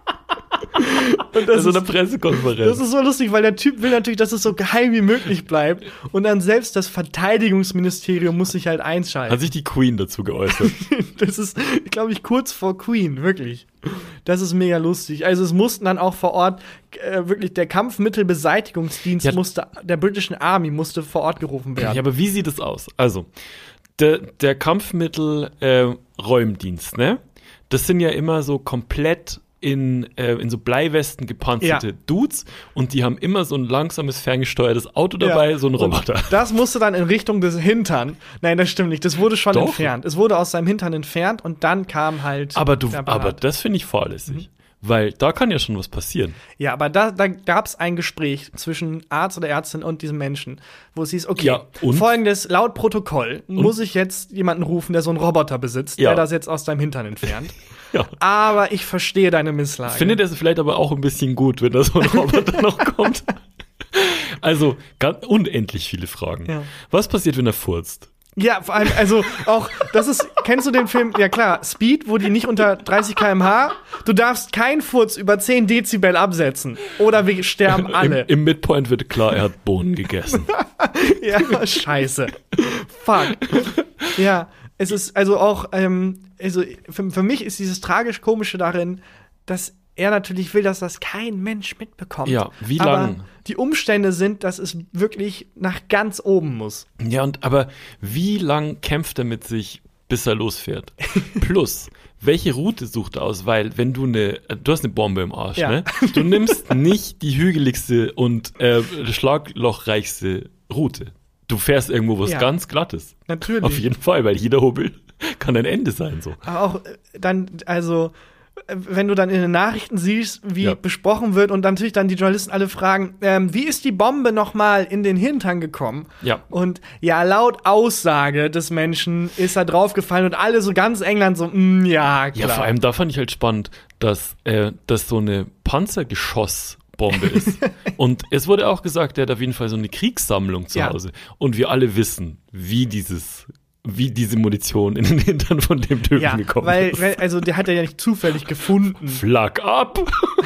C: Und das,
B: Das ist eine
C: ist,
B: Pressekonferenz.
C: das ist so lustig, weil der Typ will natürlich, dass es so geheim wie möglich bleibt. Und dann selbst das Verteidigungsministerium muss sich halt einschalten.
B: Hat sich die Queen dazu geäußert.
C: Das ist, glaube ich, kurz vor Queen, wirklich. Das ist mega lustig. Also es mussten dann auch vor Ort äh, wirklich der Kampfmittelbeseitigungsdienst
B: Ja.
C: musste, der britischen Army musste vor Ort gerufen werden.
B: Ja, aber wie sieht es aus? Also, der, der Kampfmittel-Räumdienst, ne? Das sind ja immer so komplett in, äh, in so Bleiwesten gepanzerte
C: Ja.
B: Dudes und die haben immer so ein langsames, ferngesteuertes Auto dabei,
C: Ja.
B: so ein Roboter.
C: Und das musste dann in Richtung des Hintern. Nein, das stimmt nicht. Das wurde schon
B: Doch.
C: entfernt. Es wurde aus seinem Hintern entfernt und dann kam halt.
B: Aber, du,
C: der Apparat.
B: aber das finde ich fahrlässig.
C: Mhm.
B: Weil da kann ja schon was passieren.
C: Ja, aber da, da gab es ein Gespräch zwischen Arzt oder Ärztin und diesem Menschen, wo es hieß, okay,
B: Ja, und?
C: folgendes, laut Protokoll muss ich jetzt jemanden rufen, der so einen Roboter besitzt,
B: Ja.
C: der das jetzt aus deinem Hintern entfernt.
B: Ja.
C: Aber ich verstehe deine Misslage.
B: Findet er es vielleicht aber auch ein bisschen gut, wenn da so ein Roboter noch kommt? Also, ganz unendlich viele Fragen.
C: Ja.
B: Was passiert, wenn er furzt?
C: Ja, vor allem, also auch, das ist, kennst du den Film, ja klar, Speed, wo die nicht unter dreißig Kilometer pro Stunde, du darfst keinen Furz über zehn Dezibel absetzen oder wir sterben alle.
B: Im, Im Midpoint wird klar, er hat Bohnen gegessen.
C: Ja, scheiße. Fuck. Ja, es ist also auch, ähm, also für, für mich ist dieses tragisch-komische darin, dass er natürlich will, dass das kein Mensch mitbekommt.
B: Ja, wie
C: Aber
B: lang?
C: die Umstände sind, dass es wirklich nach ganz oben muss.
B: Ja, und aber wie lang kämpft er mit sich, bis er losfährt? Plus, welche Route sucht er aus? Weil, wenn du eine, du hast eine Bombe im Arsch,
C: Ja.
B: ne? Du nimmst nicht die hügeligste und äh, schlaglochreichste Route. Du fährst irgendwo, wo es
C: Ja.
B: ganz glatt ist.
C: Natürlich.
B: Auf jeden Fall, weil jeder Hubbel kann ein Ende sein, so.
C: Aber auch äh, dann, also, äh, wenn du dann in den Nachrichten siehst, wie
B: Ja.
C: besprochen wird und dann natürlich dann die Journalisten alle fragen, ähm, wie ist die Bombe nochmal in den Hintern gekommen?
B: Ja.
C: Und ja, laut Aussage des Menschen ist er draufgefallen und alle so ganz England so, mm, ja, klar.
B: Ja, vor allem da fand ich halt spannend, dass äh, das so eine Panzergeschossbombe ist. Und es wurde auch gesagt, er hat auf jeden Fall so eine Kriegssammlung zu
C: Ja.
B: Hause. Und wir alle wissen, wie dieses, wie diese Munition in den Hintern von dem Typen
C: ja,
B: gekommen
C: weil,
B: ist.
C: weil, also der hat er ja nicht zufällig gefunden.
B: Flag ab!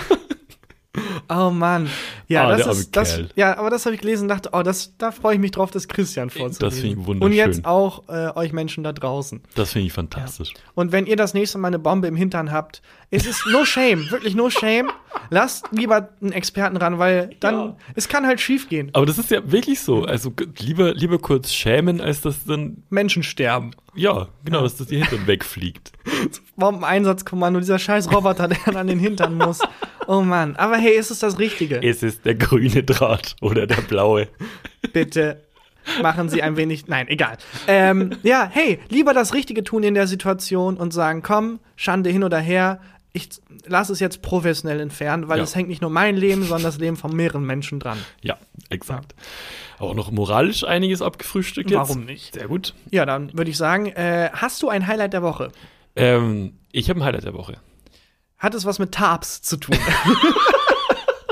C: Oh Mann. Ja,
B: Ah,
C: das
B: der arme
C: ist, das,
B: Kerl.
C: ja, aber das habe ich gelesen und dachte, oh, das, da freue ich mich drauf, das Christian vorzulesen.
B: Das finde ich
C: Und
B: wunderschön.
C: jetzt auch äh, euch Menschen da draußen.
B: Das finde ich fantastisch.
C: Und wenn ihr das nächste Mal eine Bombe im Hintern habt, es ist no shame, wirklich no shame. Lasst lieber einen Experten ran, weil dann,
B: Ja.
C: es kann halt schief gehen.
B: Aber das ist ja wirklich so. Also g- lieber, lieber kurz schämen, als dass dann,
C: Menschen sterben.
B: ja, genau, dass das die Hintern wegfliegt.
C: Bombeneinsatzkommando, dieser scheiß Roboter, der dann an den Hintern muss. Oh Mann. Aber hey, ist es das Richtige?
B: Es ist der grüne Draht oder der blaue.
C: Bitte machen Sie ein wenig. Nein, egal. Ähm, ja, hey, lieber das Richtige tun in der Situation und sagen, komm, Schande hin oder her, ich lasse es jetzt professionell entfernen, weil
B: Ja.
C: es hängt nicht nur mein Leben, sondern das Leben von mehreren Menschen dran.
B: Ja, exakt. Auch noch moralisch einiges abgefrühstückt jetzt.
C: Warum nicht?
B: Sehr gut.
C: Ja, dann würde ich sagen, äh, hast du ein Highlight der Woche?
B: Ähm, ich habe ein Highlight der Woche.
C: Hat es was mit Tarps zu tun?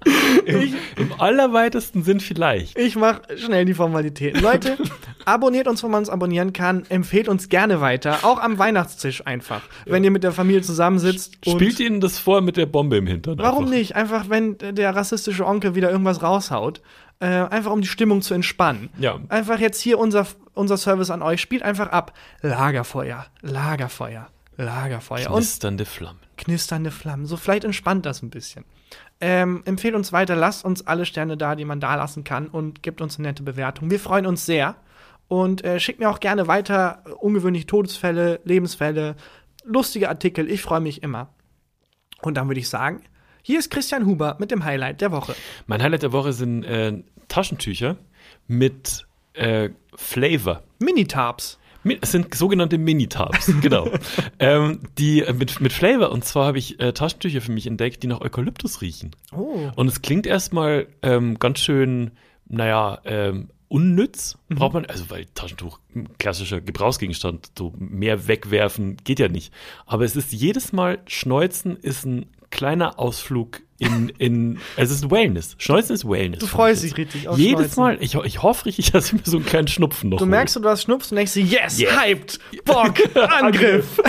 B: Im, Im allerweitesten Sinn vielleicht.
C: Ich mache schnell die Formalitäten. Leute, abonniert uns, wo man uns abonnieren kann. Empfehlt uns gerne weiter. Auch am Weihnachtstisch einfach. Ja. Wenn ihr mit der Familie zusammensitzt. Und
B: spielt ihnen das vor mit der Bombe im Hintern.
C: Warum
B: einfach.
C: nicht? Einfach, wenn der rassistische Onkel wieder irgendwas raushaut. Äh, einfach, um die Stimmung zu entspannen.
B: Ja.
C: Einfach jetzt hier unser, unser Service an euch. Spielt einfach ab. Lagerfeuer, Lagerfeuer, Lagerfeuer.
B: Knisternde und Flammen.
C: Knisternde Flammen. So, vielleicht entspannt das ein bisschen. Ähm, empfehlt uns weiter, lasst uns alle Sterne da, die man da lassen kann und gebt uns eine nette Bewertung. Wir freuen uns sehr und äh, schickt mir auch gerne weiter äh, ungewöhnliche Todesfälle, Lebensfälle, lustige Artikel. Ich freue mich immer. Und dann würde ich sagen, hier ist Christian Huber mit dem Highlight der Woche.
B: Mein Highlight der Woche sind äh, Taschentücher mit äh, Flavor.
C: Mini-Tarps.
B: Es sind sogenannte Mini-Tabs, genau. ähm, die äh, mit, mit Flavor. Und zwar habe ich äh, Taschentücher für mich entdeckt, die nach Eukalyptus riechen.
C: Oh.
B: Und es klingt erstmal ähm, ganz schön, naja, ähm, unnütz. Mhm. Braucht man, also weil Taschentuch, klassischer Gebrauchsgegenstand, so mehr wegwerfen geht ja nicht. Aber es ist jedes Mal, Schneuzen ist ein kleiner Ausflug in, in also es ist Wellness. Schneuzen ist Wellness.
C: Du freust dich richtig auf
B: Jedes
C: Schneuzen.
B: Mal, ich, ich hoffe richtig, dass ich mir so einen kleinen Schnupfen noch
C: Du
B: hole.
C: merkst, du hast Schnupfen und denkst dir, yes,
B: yes.
C: hyped, Bock, Angriff.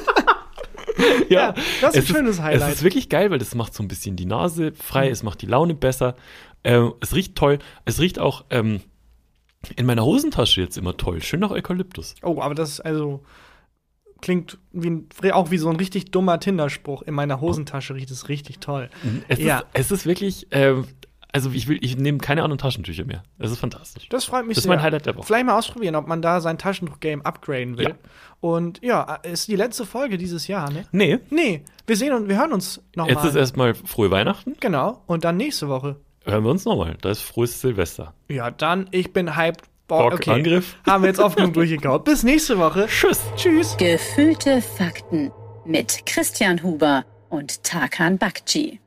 B: Ja,
C: ja, das ist ein
B: es
C: schönes
B: ist,
C: Highlight.
B: Es ist wirklich geil, weil das macht so ein bisschen die Nase frei, mhm. es macht die Laune besser. Ähm, es riecht toll. Es riecht auch ähm, in meiner Hosentasche jetzt immer toll. Schön nach Eukalyptus.
C: Oh, aber das also klingt wie ein, auch wie so ein richtig dummer Tinder-Spruch. In meiner Hosentasche riecht es richtig toll.
B: Es,
C: ja.
B: ist, es ist wirklich, ähm, also ich will, ich nehme keine anderen Taschentücher mehr. Das ist fantastisch.
C: Das freut mich
B: sehr. Das ist
C: sehr.
B: mein Highlight der Woche.
C: Vielleicht mal ausprobieren, ob man da sein Taschentuch-Game upgraden will.
B: Ja.
C: Und ja, ist die letzte Folge dieses Jahr, ne?
B: Nee.
C: Nee, wir sehen und wir hören uns nochmal.
B: Jetzt ist erstmal frohe Weihnachten.
C: Genau, und dann nächste Woche.
B: Hören wir uns nochmal. Da ist frohes Silvester.
C: Ja, dann, ich bin hyped. Boah,
B: Bock,
C: okay.
B: Angriff.
C: Haben wir jetzt oft genug durchgekaut. Bis nächste Woche.
B: Tschüss.
C: Tschüss.
A: Gefühlte Fakten mit Christian Huber und Tarkan Bakci.